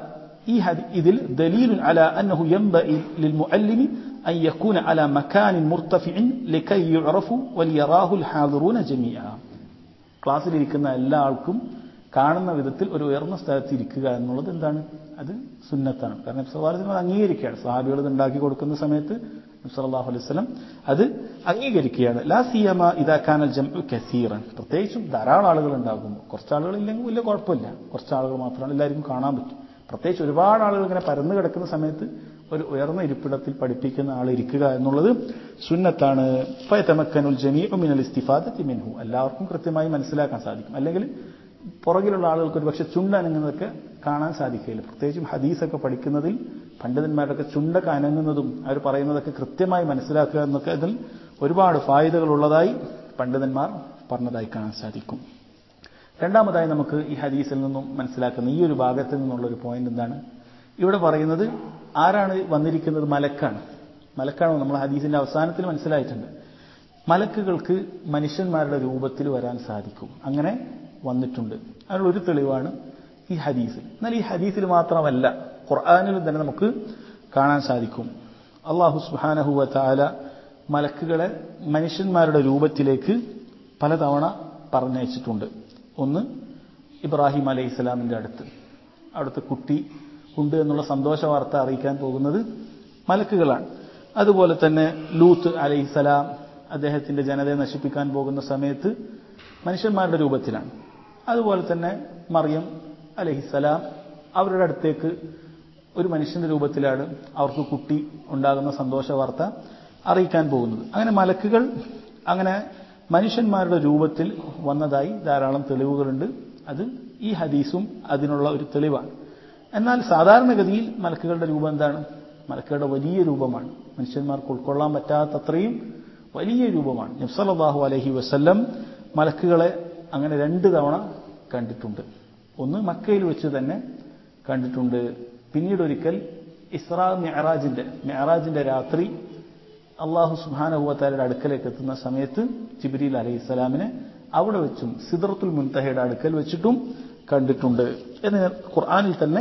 ഇതിൽ ദലീലുൻ അലാ അന്നഹു യൻബഗി ലിൽ മുഅല്ലിമി അൻ യകൂന അലാ മകാനിൻ മുർതഫിഇൻ ലികൈ യുഅറഫു വലിയറാഹുൽ ഹാദിറൂന ജമീഅ. ക്ലാസ്സിലിരിക്കുന്ന എല്ലാ ആൾക്കും കാണുന്ന വിധത്തിൽ ഒരു ഉയർന്ന സ്ഥലത്ത് ഇരിക്കുക എന്നുള്ളത് എന്താണ്, അത് സുന്നത്താണ്. കാരണം നബി സല്ലല്ലാഹു അലൈഹി വസല്ലം അംഗീകരിക്കുകയാണ്, സഹാബികൾ ഇത് ഉണ്ടാക്കി കൊടുക്കുന്ന സമയത്ത് നബി സല്ലല്ലാഹു അലൈഹി വസല്ലം അത് അംഗീകരിക്കുകയാണ്. ലാ സിയമ ഇദാ കാനൽ ജംഉ കസീറൻ, പ്രത്യേകിച്ചും ധാരാളം ആളുകൾ ഉണ്ടാകുമ്പോൾ. കുറച്ച് ആളുകൾ ഇല്ലെങ്കിൽ വലിയ കുഴപ്പമില്ല, കുറച്ച് ആളുകൾ മാത്രമാണ് എല്ലാവർക്കും കാണാൻ പറ്റും. പ്രത്യേകിച്ച് ഒരുപാട് ആളുകൾ ഇങ്ങനെ പരന്നു കിടക്കുന്ന സമയത്ത് ഒരു ഉയർന്ന ഇരിപ്പിടത്തിൽ പഠിപ്പിക്കുന്ന ആൾ ഇരിക്കുക എന്നുള്ളത് സുന്നത്താണ്. ഫയതമക്കനുൽ ജമീഉ മിനൽ ഇസ്തിഫാദതി മിൻഹു, എല്ലാവർക്കും കൃത്യമായി മനസ്സിലാക്കാൻ സാധിക്കും. അല്ലെങ്കിൽ പുറകിലുള്ള ആളുകൾക്ക് ഒരു പക്ഷെ ചുണ്ടനങ്ങുന്നതൊക്കെ കാണാൻ സാധിക്കില്ല. പ്രത്യേകിച്ചും ഹദീസൊക്കെ പഠിക്കുന്നതിൽ പണ്ഡിതന്മാരൊക്കെ ചുണ്ടൊക്കെ അനങ്ങുന്നതും അവർ പറയുന്നതൊക്കെ കൃത്യമായി മനസ്സിലാക്കുക എന്നൊക്കെ ഇതിൽ ഒരുപാട് ഫായിദകൾ ഉള്ളതായി പണ്ഡിതന്മാർ പറഞ്ഞതായി കാണാൻ സാധിക്കും. രണ്ടാമതായി നമുക്ക് ഈ ഹദീസിൽ നിന്നും മനസ്സിലാക്കുന്ന ഈ ഒരു ഭാഗത്തിൽ നിന്നുള്ള ഒരു പോയിന്റ് എന്താണ്, ഇവിടെ പറയുന്നത് ആരാണ് വന്നിരിക്കുന്നത്, മലക്കാണ്. മലക്കാണോ, നമ്മൾ ഹദീസിന്റെ അവസാനത്തിൽ മനസ്സിലായിട്ടുണ്ട്. മലക്കുകൾക്ക് മനുഷ്യന്മാരുടെ രൂപത്തിൽ വരാൻ സാധിക്കും, അങ്ങനെ വന്നിട്ടുണ്ട്. അതിനുള്ള ഒരു തെളിവാണ് ഈ ഹദീസിൽ. എന്നാൽ ഈ ഹദീസിൽ മാത്രമല്ല, ഖുർആനിലും തന്നെ നമുക്ക് കാണാൻ സാധിക്കും. അല്ലാഹു സുബ്ഹാനഹു വ തആല മലക്കുകളെ മനുഷ്യന്മാരുടെ രൂപത്തിലേക്ക് പലതവണ പറഞ്ഞയച്ചിട്ടുണ്ട്. ഒന്ന് ഇബ്രാഹിം അലൈഹിസ്സലാമിന്റെ അവിടുത്തെ കുട്ടി ഉണ്ട് എന്നുള്ള സന്തോഷ വാർത്ത അറിയിക്കാൻ പോകുന്നത് മലക്കുകളാണ്. അതുപോലെ തന്നെ ലൂത്ത് അലൈഹിസ്സലാം അദ്ദേഹത്തിന്റെ ജനതയെ നശിപ്പിക്കാൻ പോകുന്ന സമയത്ത് മനുഷ്യന്മാരുടെ രൂപത്തിലാണ്. അതുപോലെ തന്നെ മറിയം അലൈഹിസ്സലാം അവരുടെ അടുത്തേക്ക് ഒരു മനുഷ്യന്റെ രൂപത്തിലാണ് അവർക്ക് കുട്ടി ഉണ്ടാകുന്ന സന്തോഷ വാർത്ത അറിയിക്കാൻ പോകുന്നത്. അങ്ങനെ മലക്കുകൾ അങ്ങനെ മനുഷ്യന്മാരുടെ രൂപത്തിൽ വന്നതായി ധാരാളം തെളിവുകളുണ്ട്. അത് ഈ ഹദീസും അതിനുള്ള ഒരു തെളിവാണ്. എന്നാൽ സാധാരണഗതിയിൽ മലക്കുകളുടെ രൂപം എന്താണ്, മലക്കുകളുടെ വലിയ രൂപമാണ്, മനുഷ്യന്മാർക്ക് ഉൾക്കൊള്ളാൻ പറ്റാത്തത്രയും വലിയ രൂപമാണ്. നബി സല്ലല്ലാഹു അലൈഹി വസല്ലം മലക്കുകളെ അങ്ങനെ 2 തവണ കണ്ടിട്ടുണ്ട്. ഒന്ന് മക്കയിൽ വെച്ച് തന്നെ കണ്ടിട്ടുണ്ട്. പിന്നീട് ഒരിക്കൽ ഇസ്രാ മിഅ്റാജിന്റെ രാത്രി അല്ലാഹു സുബ്ഹാനഹു വ തആലയുടെ അടുക്കലേക്ക് എത്തുന്ന സമയത്ത് ജിബ്രീൽ അലൈഹിസ്സലാമിനെ അവിടെ വെച്ചും സിദ്റത്തുൽ മുൻതഹയുടെ അടുക്കൽ വെച്ചിട്ടും കണ്ടിട്ടുണ്ട് എന്ന് ഖുർആനിൽ തന്നെ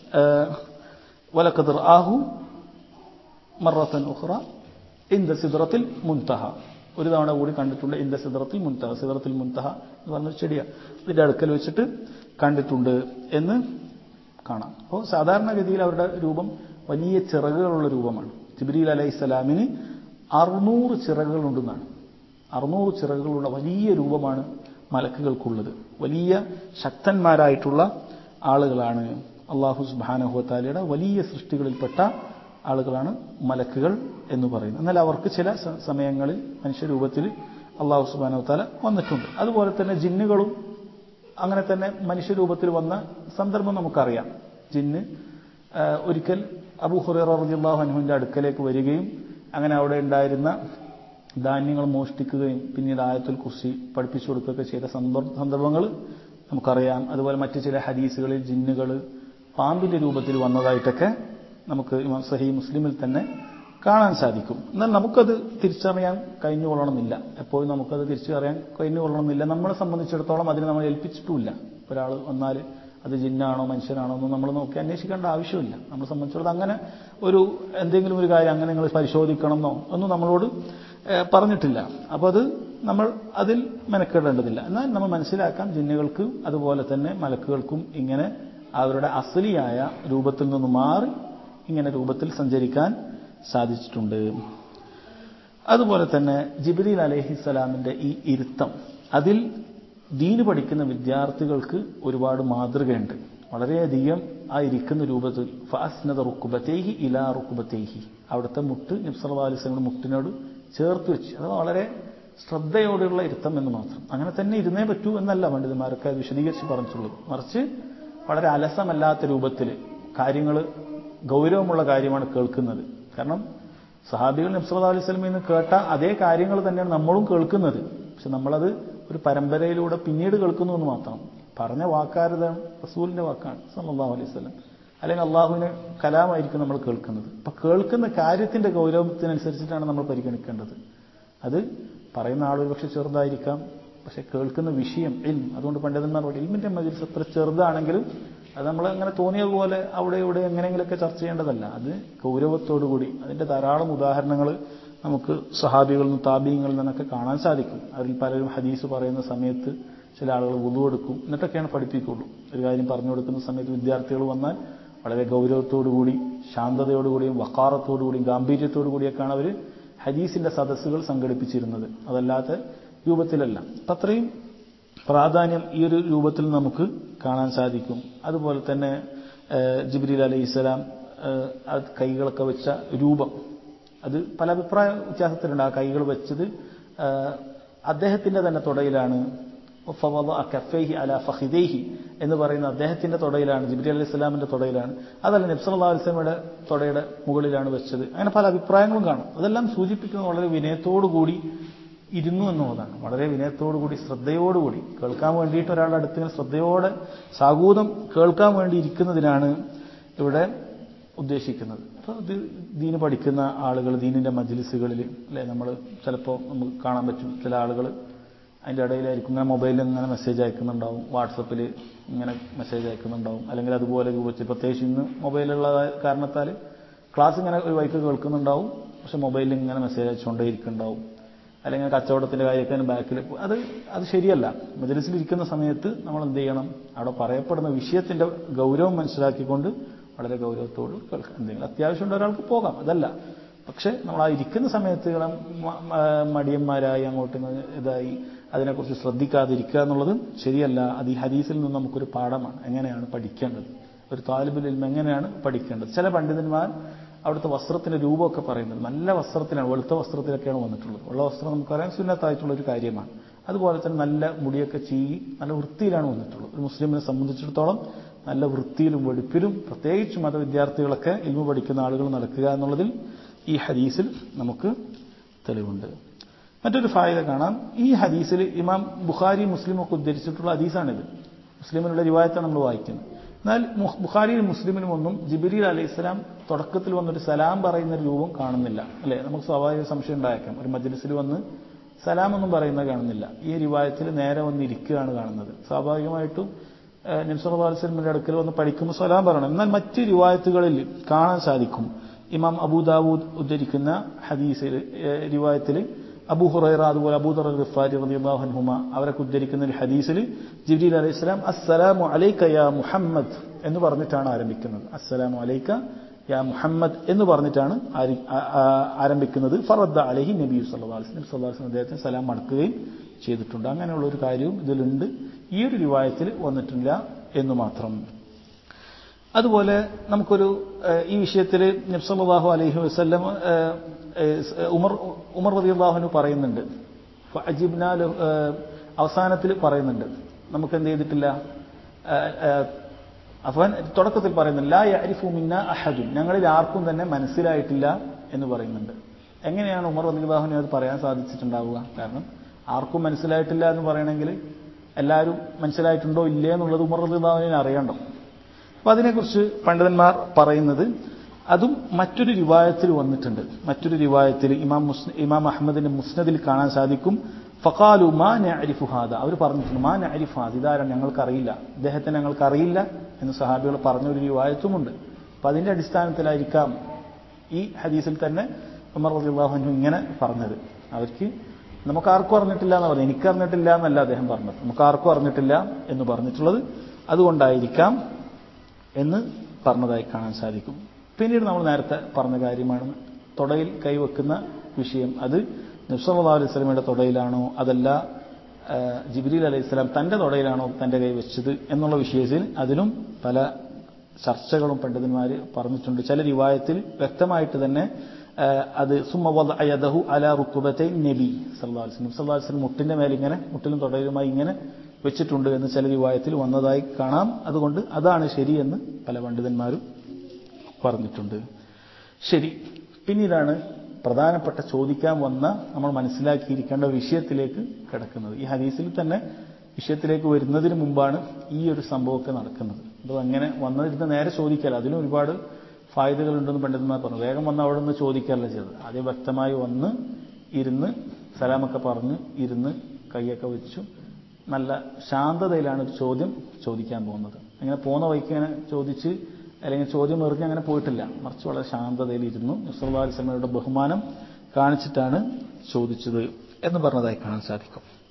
വലഖദ് റആഹു മറത്തൻ ഉഖ്റ ഇൻദ സിദ്റത്തുൽ മുൻതഹ, ഒരു തവണ കൂടി കണ്ടിട്ടുണ്ട്. ഇൻദ സിദ്റത്തുൽ മുൻതഹ, സിദ്റത്തുൽ മുൻതഹ എന്ന് പറഞ്ഞൊരു ചെടിയാണ്, ഇതിന്റെ അടുക്കൽ വെച്ചിട്ട് കണ്ടിട്ടുണ്ട് എന്ന് കാണാം. അപ്പോൾ സാധാരണഗതിയിൽ അവരുടെ രൂപം വലിയ ചിറകുകളുള്ള രൂപമാണ്. ജിബ്രീൽ അലൈഹിസ്സലാമിന് 600 ചിറകുകളുണ്ടെന്നാണ്. 600 ചിറകുകളുള്ള വലിയ രൂപമാണ് മലക്കുകൾക്കുള്ളത്. വലിയ ശക്തന്മാരായിട്ടുള്ള ആളുകളാണ്. അല്ലാഹു സുബ്ഹാനഹു വ തആലയുടെ വലിയ സൃഷ്ടികളിൽപ്പെട്ട ആളുകളാണ് മലക്കുകൾ എന്ന് പറയുന്നത്. എന്നാൽ അവർക്ക് ചില സമയങ്ങളിൽ മനുഷ്യരൂപത്തിൽ അല്ലാഹു സുബ്ഹാനഹു വ തആല വന്നിട്ടുണ്ട്. അതുപോലെ തന്നെ ജിന്നുകളും അങ്ങനെ തന്നെ മനുഷ്യരൂപത്തിൽ വന്ന സന്ദർഭം നമുക്കറിയാം. ജിന്ന് ഒരിക്കൽ അബൂ ഹുറൈറ റളിയല്ലാഹു അൻഹുവിന്റെ അടുക്കലേക്ക് വരികയും അങ്ങനെ അവിടെ ഉണ്ടായിരുന്ന ധാന്യങ്ങൾ മോഷ്ടിക്കുകയും പിന്നീട് ആയത്തുൽ കുർസി പഠിപ്പിച്ചു കൊടുക്കുകയൊക്കെ ചെയ്ത സന്ദർഭങ്ങൾ നമുക്കറിയാം. അതുപോലെ മറ്റു ചില ഹദീസുകളിൽ ജിന്നുകൾ പാമ്പിന്റെ രൂപത്തിൽ വന്നതായിട്ടൊക്കെ നമുക്ക് സഹീഹ് മുസ്ലിമിൽ തന്നെ കാണാൻ സാധിക്കും. എന്നാൽ നമുക്കത് തിരിച്ചറിയാൻ കഴിഞ്ഞുകൊള്ളണമെന്നില്ല. എപ്പോഴും നമുക്കത് തിരിച്ചറിയാൻ കഴിഞ്ഞുകൊള്ളണമെന്നില്ല. നമ്മളെ സംബന്ധിച്ചിടത്തോളം അതിനെ നമ്മൾ ഏൽപ്പിച്ചിട്ടുമില്ല. ഒരാൾ വന്നാൽ അത് ജിന്നാണോ മനുഷ്യനാണോ ഒന്നും നമ്മൾ നോക്കി അന്വേഷിക്കേണ്ട ആവശ്യമില്ല. നമ്മളെ സംബന്ധിച്ചിടത്തോളം അങ്ങനെ ഒരു എന്തെങ്കിലും ഒരു കാര്യം അങ്ങനെ നിങ്ങൾ പരിശോധിക്കണം എന്നോ ഒന്നും നമ്മളോട് പറഞ്ഞിട്ടില്ല. അപ്പോൾ അത് നമ്മൾ അതിൽ മെനക്കെടേണ്ടതില്ല. എന്നാൽ നമ്മൾ മനസ്സിലാക്കാം ജിന്നുകൾക്കും അതുപോലെ തന്നെ മലക്കുകൾക്കും ഇങ്ങനെ അവരുടെ അസ്ലിയായ രൂപത്തിൽ നിന്ന് മാറി ഇങ്ങനെ രൂപത്തിൽ സഞ്ചരിക്കാൻ സാധിച്ചിട്ടുണ്ട്. അതുപോലെ തന്നെ ജിബ്രീൽ അലൈഹിസ്സലാമിന്റെ ഈ ഇരുത്തം, അതിൽ ദീന് പഠിക്കുന്ന വിദ്യാർത്ഥികൾക്ക് ഒരുപാട് മാതൃകയുണ്ട്. വളരെയധികം ആ ഇരിക്കുന്ന രൂപത്തിൽ ഫഅസ്നദ റുക്ബതൈഹി ഇലാ റുക്ബതൈഹി, അവിടുത്തെ മുട്ട് നബി സല്ലല്ലാഹു അലൈഹി വസല്ലം മുട്ടിനോട് ചേർത്ത് വെച്ച്, അത് വളരെ ശ്രദ്ധയോടെയുള്ള ഇരുത്തം എന്ന് മാത്രം. അങ്ങനെ തന്നെ ഇരുന്നേ പറ്റൂ എന്നല്ല പണ്ഡിതന്മാരൊക്കെ അത് വിശദീകരിച്ച് പറഞ്ഞിട്ടുള്ളത്. മറിച്ച് വളരെ അലസമല്ലാത്ത രൂപത്തിൽ കാര്യങ്ങൾ, ഗൗരവമുള്ള കാര്യമാണ് കേൾക്കുന്നത്. കാരണം സഹാബികൾ നബി സല്ലല്ലാഹു അലൈഹി വസല്ലമയിൽ നിന്ന് കേട്ട അതേ കാര്യങ്ങൾ തന്നെയാണ് നമ്മളും കേൾക്കുന്നത്. പക്ഷെ നമ്മളത് ഒരു പരമ്പരയിലൂടെ പിന്നീട് കേൾക്കുന്നു എന്ന് മാത്രം. പറഞ്ഞ വാക്കാരതാണ് റസൂലിന്റെ വാക്കാണ് സല്ലല്ലാഹു അലൈഹി വസല്ലം, അല്ലെങ്കിൽ അള്ളാഹുവിന് കലാമായിരിക്കും നമ്മൾ കേൾക്കുന്നത്. അപ്പൊ കേൾക്കുന്ന കാര്യത്തിന്റെ ഗൗരവത്തിനനുസരിച്ചിട്ടാണ് നമ്മൾ പരിഗണിക്കേണ്ടത്. അത് പറയുന്ന ആളൊരു പക്ഷെ ചെറുതായിരിക്കാം, പക്ഷെ കേൾക്കുന്ന വിഷയം ഇൽം. അതുകൊണ്ട് പണ്ഡിതന്മാർ ഇൽമിന്റെ മജ്‌ലിസ് എത്ര ചെറുതാണെങ്കിലും അത് നമ്മൾ അങ്ങനെ തോന്നിയതുപോലെ അവിടെ ഇവിടെ എങ്ങനെയെങ്കിലുമൊക്കെ ചർച്ച ചെയ്യേണ്ടതല്ല. അത് ഗൗരവത്തോടുകൂടി, അതിന്റെ ധാരാളം ഉദാഹരണങ്ങൾ നമുക്ക് സഹാബികളിൽ നിന്നും താബീങ്ങളിൽ നിന്നൊക്കെ കാണാൻ സാധിക്കും. അതിൽ പലരും ഹദീസ് പറയുന്ന സമയത്ത് ചില ആളുകൾ വുളു എടുക്കും, എന്നിട്ടൊക്കെയാണ് പഠിപ്പിക്കുള്ളൂ. ഒരു കാര്യം പറഞ്ഞു കൊടുക്കുന്ന സമയത്ത് വിദ്യാർത്ഥികൾ വന്നാൽ വളരെ ഗൗരവത്തോടുകൂടി, ശാന്തതയോടുകൂടിയും വഖാറത്തോടുകൂടിയും ഗാംഭീര്യത്തോടുകൂടിയൊക്കെയാണ് അവർ ഹദീസിന്റെ സദസ്സുകൾ സംഘടിപ്പിച്ചിരുന്നത്. അതല്ലാത്ത രൂപത്തിലല്ല. അപ്പം അത്രയും പ്രാധാന്യം ഈ ഒരു രൂപത്തിൽ നമുക്ക് കാണാൻ സാധിക്കും. അതുപോലെ തന്നെ ജിബ്രീൽ അലൈഹിസ്സലാം കൈകളൊക്കെ വെച്ച രൂപം, അത് പല അഭിപ്രായ വ്യത്യാസത്തിലുണ്ട്. ആ കൈകൾ വെച്ചത് അദ്ദേഹത്തിന്റെ തന്നെ തുടയിലാണ്. എന്ന് പറയുന്ന അദ്ദേഹത്തിന്റെ തുടയിലാണ്, ജിബ്രീൽ അലൈഹി സ്വലാമിന്റെ തുടയിലാണ്. അതല്ല നബി സല്ലല്ലാഹു അലൈഹി വസല്ലമയുടെ തുടയുടെ മുകളിലാണ് വെച്ചത്. അങ്ങനെ പല അഭിപ്രായങ്ങളും കാണും. അതെല്ലാം സൂചിപ്പിക്കുന്നത് വളരെ വിനയത്തോടുകൂടി ഇരുന്നു എന്നുള്ളതാണ്. വളരെ വിനയത്തോടുകൂടി, ശ്രദ്ധയോടുകൂടി കേൾക്കാൻ വേണ്ടിയിട്ട് ഒരാളുടെ അടുത്ത് ശ്രദ്ധയോടെ സാഗൂതം കേൾക്കാൻ വേണ്ടി ഇരിക്കുന്നതിനാണ് ഇവിടെ ഉദ്ദേശിക്കുന്നത്. അപ്പോൾ ഇത് ദീന് പഠിക്കുന്ന ആളുകൾ ദീനിന്റെ മജ്‌ലിസുകളിൽ അല്ലെ, നമ്മൾ ചിലപ്പോൾ നമുക്ക് കാണാൻ പറ്റും ചില ആളുകൾ അതിൻ്റെ ഇടയിലായിരിക്കും ഇങ്ങനെ മൊബൈലിൽ ഇങ്ങനെ മെസ്സേജ് അയക്കുന്നുണ്ടാവും, വാട്സപ്പിൽ ഇങ്ങനെ മെസ്സേജ് അയക്കുന്നുണ്ടാവും, അല്ലെങ്കിൽ അതുപോലെ രൂപത്തിൽ പ്രത്യേകിച്ച് ഇന്ന് മൊബൈലുള്ള കാരണത്താൽ ക്ലാസ് ഇങ്ങനെ ഒരു വൈക്ക് കേൾക്കുന്നുണ്ടാവും, പക്ഷെ മൊബൈലിൽ ഇങ്ങനെ മെസ്സേജ് അയച്ചുകൊണ്ടേ ഇരിക്കുന്നുണ്ടാവും. അല്ലെങ്കിൽ കച്ചവടത്തിന്റെ കാര്യമൊക്കെ ബാക്കിൽ അത് ശരിയല്ല. മജ്‌ലിസിലിരിക്കുന്ന സമയത്ത് നമ്മൾ എന്ത് ചെയ്യണം? അവിടെ പറയപ്പെടുന്ന വിഷയത്തിന്റെ ഗൗരവം മനസ്സിലാക്കിക്കൊണ്ട് വളരെ ഗൗരവത്തോട് കേൾക്കാം. എന്തെങ്കിലും അത്യാവശ്യമുണ്ട് ഒരാൾക്ക് പോകാം, അതല്ല. പക്ഷെ നമ്മൾ ആ ഇരിക്കുന്ന സമയത്ത് മടിയന്മാരായി അങ്ങോട്ട് ഇതായി അതിനെക്കുറിച്ച് ശ്രദ്ധിക്കാതിരിക്കുക എന്നുള്ളത് ശരിയല്ല. അത് ഈ ഹദീസിൽ നിന്ന് നമുക്കൊരു പാഠമാണ്. എങ്ങനെയാണ് പഠിക്കേണ്ടത്, ഒരു താലിബുൽ ഇൽം എങ്ങനെയാണ് പഠിക്കേണ്ടത്. ചില പണ്ഡിതന്മാർ അവിടുത്തെ വസ്ത്രത്തിന്റെ രൂപമൊക്കെ പറയുന്നത് നല്ല വസ്ത്രത്തിലാണ്, വെളുത്ത വസ്ത്രത്തിലൊക്കെയാണ് വന്നിട്ടുള്ളത്. ഉള്ള വസ്ത്രം നമുക്കറിയാൻ സുന്നത്തായിട്ടുള്ള ഒരു കാര്യമാണ്. അതുപോലെ തന്നെ നല്ല മുടിയൊക്കെ ചീകി നല്ല വൃത്തിയിലാണ് വന്നിട്ടുള്ളത്. ഒരു മുസ്ലിമിനെ സംബന്ധിച്ചിടത്തോളം നല്ല വൃത്തിയിലും വെടുപ്പിലും, പ്രത്യേകിച്ച് മതവിദ്യാർത്ഥികളൊക്കെ ഇൽമു പഠിക്കുന്ന ആളുകൾ നടക്കുക എന്നുള്ളതിൽ ഈ ഹദീസിൽ നമുക്ക് തെളിവുണ്ട്. മറ്റൊരു ഫായിദ കാണാം. ഈ ഹദീസിൽ ഇമാം ബുഖാരി മുസ്ലിം ഒക്കെ ഉദ്ധരിച്ചിട്ടുള്ള ഹദീസാണിത്. മുസ്ലിമിനുള്ള റിവായത്താണ് നമ്മൾ വായിക്കുന്നത്. എന്നാൽ ബുഖാരിയിലും മുസ്ലിമിലും ഒന്നും ജിബ്രീൽ അലൈഹിസ്സലാം തുടക്കത്തിൽ വന്നൊരു സലാം പറയുന്ന രൂപം കാണുന്നില്ല, അല്ലേ? നമുക്ക് സ്വാഭാവിക സംശയം ഉണ്ടായേക്കാം. ഒരു മജ്‌ലിസിൽ വന്ന് സലാം ഒന്നും പറയുന്നത് കാണുന്നില്ല. ഈ റിവായത്തിൽ നേരെ വന്നിരിക്കുകയാണ് കാണുന്നത്. സ്വാഭാവികമായിട്ടും നബി സല്ലല്ലാഹു അലൈഹി വസല്ലമയുടെ അടുക്കൽ വന്ന് പഠിക്കുമ്പോൾ സലാം പറയണം. എന്നാൽ മറ്റ് റിവായത്തുകളിൽ കാണാൻ സാധിക്കും. ഇമാം അബൂ ദാവൂദ് ഉദ്ധരിക്കുന്ന ഹദീസിൽ റിവായത്തിൽ അബൂ ഹുറൈറ അതുപോലെ അബൂ ദർ ഗിഫാരി റളിയല്ലാഹു അൻഹുമ അവരൊക്കെ ഉദ്ധരിക്കുന്ന ഒരു ഹദീസിൽ ജിബ്രീൽ അലൈഹിസ്സലാം അസ്സലാമു അലൈക യാ മുഹമ്മദ് എന്ന് പറഞ്ഞിട്ടാണ് ആരംഭിക്കുന്നത്. അസ്സലാമു അലൈക യാ മുഹമ്മദ് എന്ന് പറഞ്ഞിട്ടാണ് ആരംഭിക്കുന്നത്. ഫറദ്ദ അലൈഹി നബി സല്ലല്ലാഹു അലൈഹി വസല്ലം അദ്ദേഹത്തിന് സലാം മടക്കുകയും ചെയ്തിട്ടുണ്ട്. അങ്ങനെയുള്ള ഒരു കാര്യവും ഇതിലുണ്ട്. ഈ ഒരു റിവായത്തിൽ വന്നിട്ടില്ല എന്ന് മാത്രം. അതുപോലെ നമുക്കൊരു ഈ വിഷയത്തിൽ നബി സല്ലല്ലാഹു അലൈഹി വസല്ലം ഉമർ റളിയല്ലാഹു അൻഹു പറയുന്നുണ്ട്, അവസാനത്തിൽ പറയുന്നുണ്ട്, നമുക്ക് എന്ത് ചെയ്തിട്ടില്ല, അവൻ തുടക്കത്തിൽ പറയുന്നുണ്ട് ലാ യഅരിഫു മിന്നാ അഹദുൻ, ഞങ്ങളിൽ ആർക്കും തന്നെ മനസ്സിലായിട്ടില്ല എന്ന് പറയുന്നുണ്ട്. എങ്ങനെയാണ് ഉമർ റളിയല്ലാഹു അൻഹു അത് പറയാൻ സാധിച്ചിട്ടുണ്ടാവുക? കാരണം ആർക്കും മനസ്സിലായിട്ടില്ല എന്ന് പറയണമെങ്കിൽ എല്ലാവരും മനസ്സിലായിട്ടുണ്ടോ ഇല്ലേ എന്നുള്ളത് ഉമർ റളിയല്ലാഹു അൻഹുവിന് അറിയണം. അപ്പം അതിനെക്കുറിച്ച് പണ്ഡിതന്മാർ പറയുന്നത് അതും മറ്റൊരു റിവായത്തിൽ വന്നിട്ടുണ്ട്. മറ്റൊരു റിവായത്തിൽ ഇമാം അഹ്മദിന്റെ മുസ്നദിൽ കാണാൻ സാധിക്കും. ഫഖാലു മാ നഅരിഫു ഹാദ, അവർ പറഞ്ഞിട്ടുണ്ട് മാ നഅരിഫു ഹാദ, ഇതാരാണ് ഞങ്ങൾക്കറിയില്ല, ഇദ്ദേഹത്തെ ഞങ്ങൾക്കറിയില്ല എന്ന് സഹാബികൾ പറഞ്ഞൊരു റിവായത്തുമുണ്ട്. അപ്പം അതിന്റെ അടിസ്ഥാനത്തിലായിരിക്കാം ഈ ഹദീസിൽ തന്നെ ഉമർ റളിയല്ലാഹു അൻഹു ഇങ്ങനെ പറഞ്ഞത്. അവർക്ക് നമുക്കാർക്കും അറിഞ്ഞിട്ടില്ല എന്ന് പറഞ്ഞു. എനിക്കറിഞ്ഞിട്ടില്ല എന്നല്ല അദ്ദേഹം പറഞ്ഞത്, നമുക്കാർക്കും അറിഞ്ഞിട്ടില്ല എന്ന് പറഞ്ഞിട്ടുള്ളത് അതുകൊണ്ടായിരിക്കാം എന്ന് പറഞ്ഞതായി കാണാൻ സാധിക്കും. പിന്നീട് നമ്മൾ നേരത്തെ പറഞ്ഞ കാര്യമാണ് തൊടയിൽ കൈവെക്കുന്ന വിഷയം. അത് നബി സല്ലല്ലാഹു അലൈഹി വസല്ലമയുടെ തൊടയിലാണോ അതല്ല ജിബ്രീൽ അലൈഹിസ്സലാം തൻ്റെ തൊടയിലാണോ തൻ്റെ കൈ വെച്ചത് എന്നുള്ള വിഷയത്തിൽ അതിലും പല ചർച്ചകളും പണ്ഡിതന്മാർ പറഞ്ഞിട്ടുണ്ട്. ചില റിവായത്തിൽ വ്യക്തമായിട്ട് തന്നെ അത് സുമ്മ വദഅ യദഹു അലാ റുക്ബതൈ നബി സല്ലല്ലാഹു അലൈഹി വസല്ലം മുട്ടിന്റെ മേലെ ഇങ്ങനെ മുട്ടിലും തൊടയിലുമായി ഇങ്ങനെ വെച്ചിട്ടുണ്ട് എന്ന് ചില റിവായത്തിൽ വന്നതായി കാണാം. അതുകൊണ്ട് അതാണ് ശരിയെന്ന് പല പണ്ഡിതന്മാരും പറഞ്ഞിട്ടുണ്ട്. ശരി, പിന്നീടാണ് പ്രധാനപ്പെട്ട ചോദിക്കാൻ വന്ന നമ്മൾ മനസ്സിലാക്കിയിരിക്കേണ്ട വിഷയത്തിലേക്ക് കിടക്കുന്നത്. ഈ ഹദീസിൽ തന്നെ വിഷയത്തിലേക്ക് വരുന്നതിന് മുമ്പാണ് ഈ ഒരു സംഭവമൊക്കെ നടക്കുന്നത്. അത് അങ്ങനെ വന്നിരുന്ന് നേരെ ചോദിക്കല്ല, അതിലും ഒരുപാട് ഫായിദകളുണ്ടെന്ന് പണ്ഡിതന്മാർ പറഞ്ഞു. വേഗം വന്ന് അവിടെ നിന്ന് ചോദിക്കാനല്ല ചെയ്തത്. ആദ്യം വ്യക്തമായി വന്ന് ഇരുന്ന് സലാമൊക്കെ പറഞ്ഞ് ഇരുന്ന് കൈയൊക്കെ വെച്ചു നല്ല ശാന്തതയിലാണ് ഒരു ചോദ്യം ചോദിക്കാൻ പോകുന്നത്. അങ്ങനെ പോകുന്ന വഴിക്ക് അങ്ങനെ ചോദിച്ച് അല്ലെങ്കിൽ ചോദ്യം എറിഞ്ഞ് അങ്ങനെ പോയിട്ടില്ല, മറിച്ച് വളരെ ശാന്തതയിലിരുന്നു. നബി സല്ലല്ലാഹു അലൈഹി വസല്ലമയുടെ ബഹുമാനം കാണിച്ചിട്ടാണ് ചോദിച്ചത് എന്ന് പറഞ്ഞതായി കാണാൻ സാധിക്കും.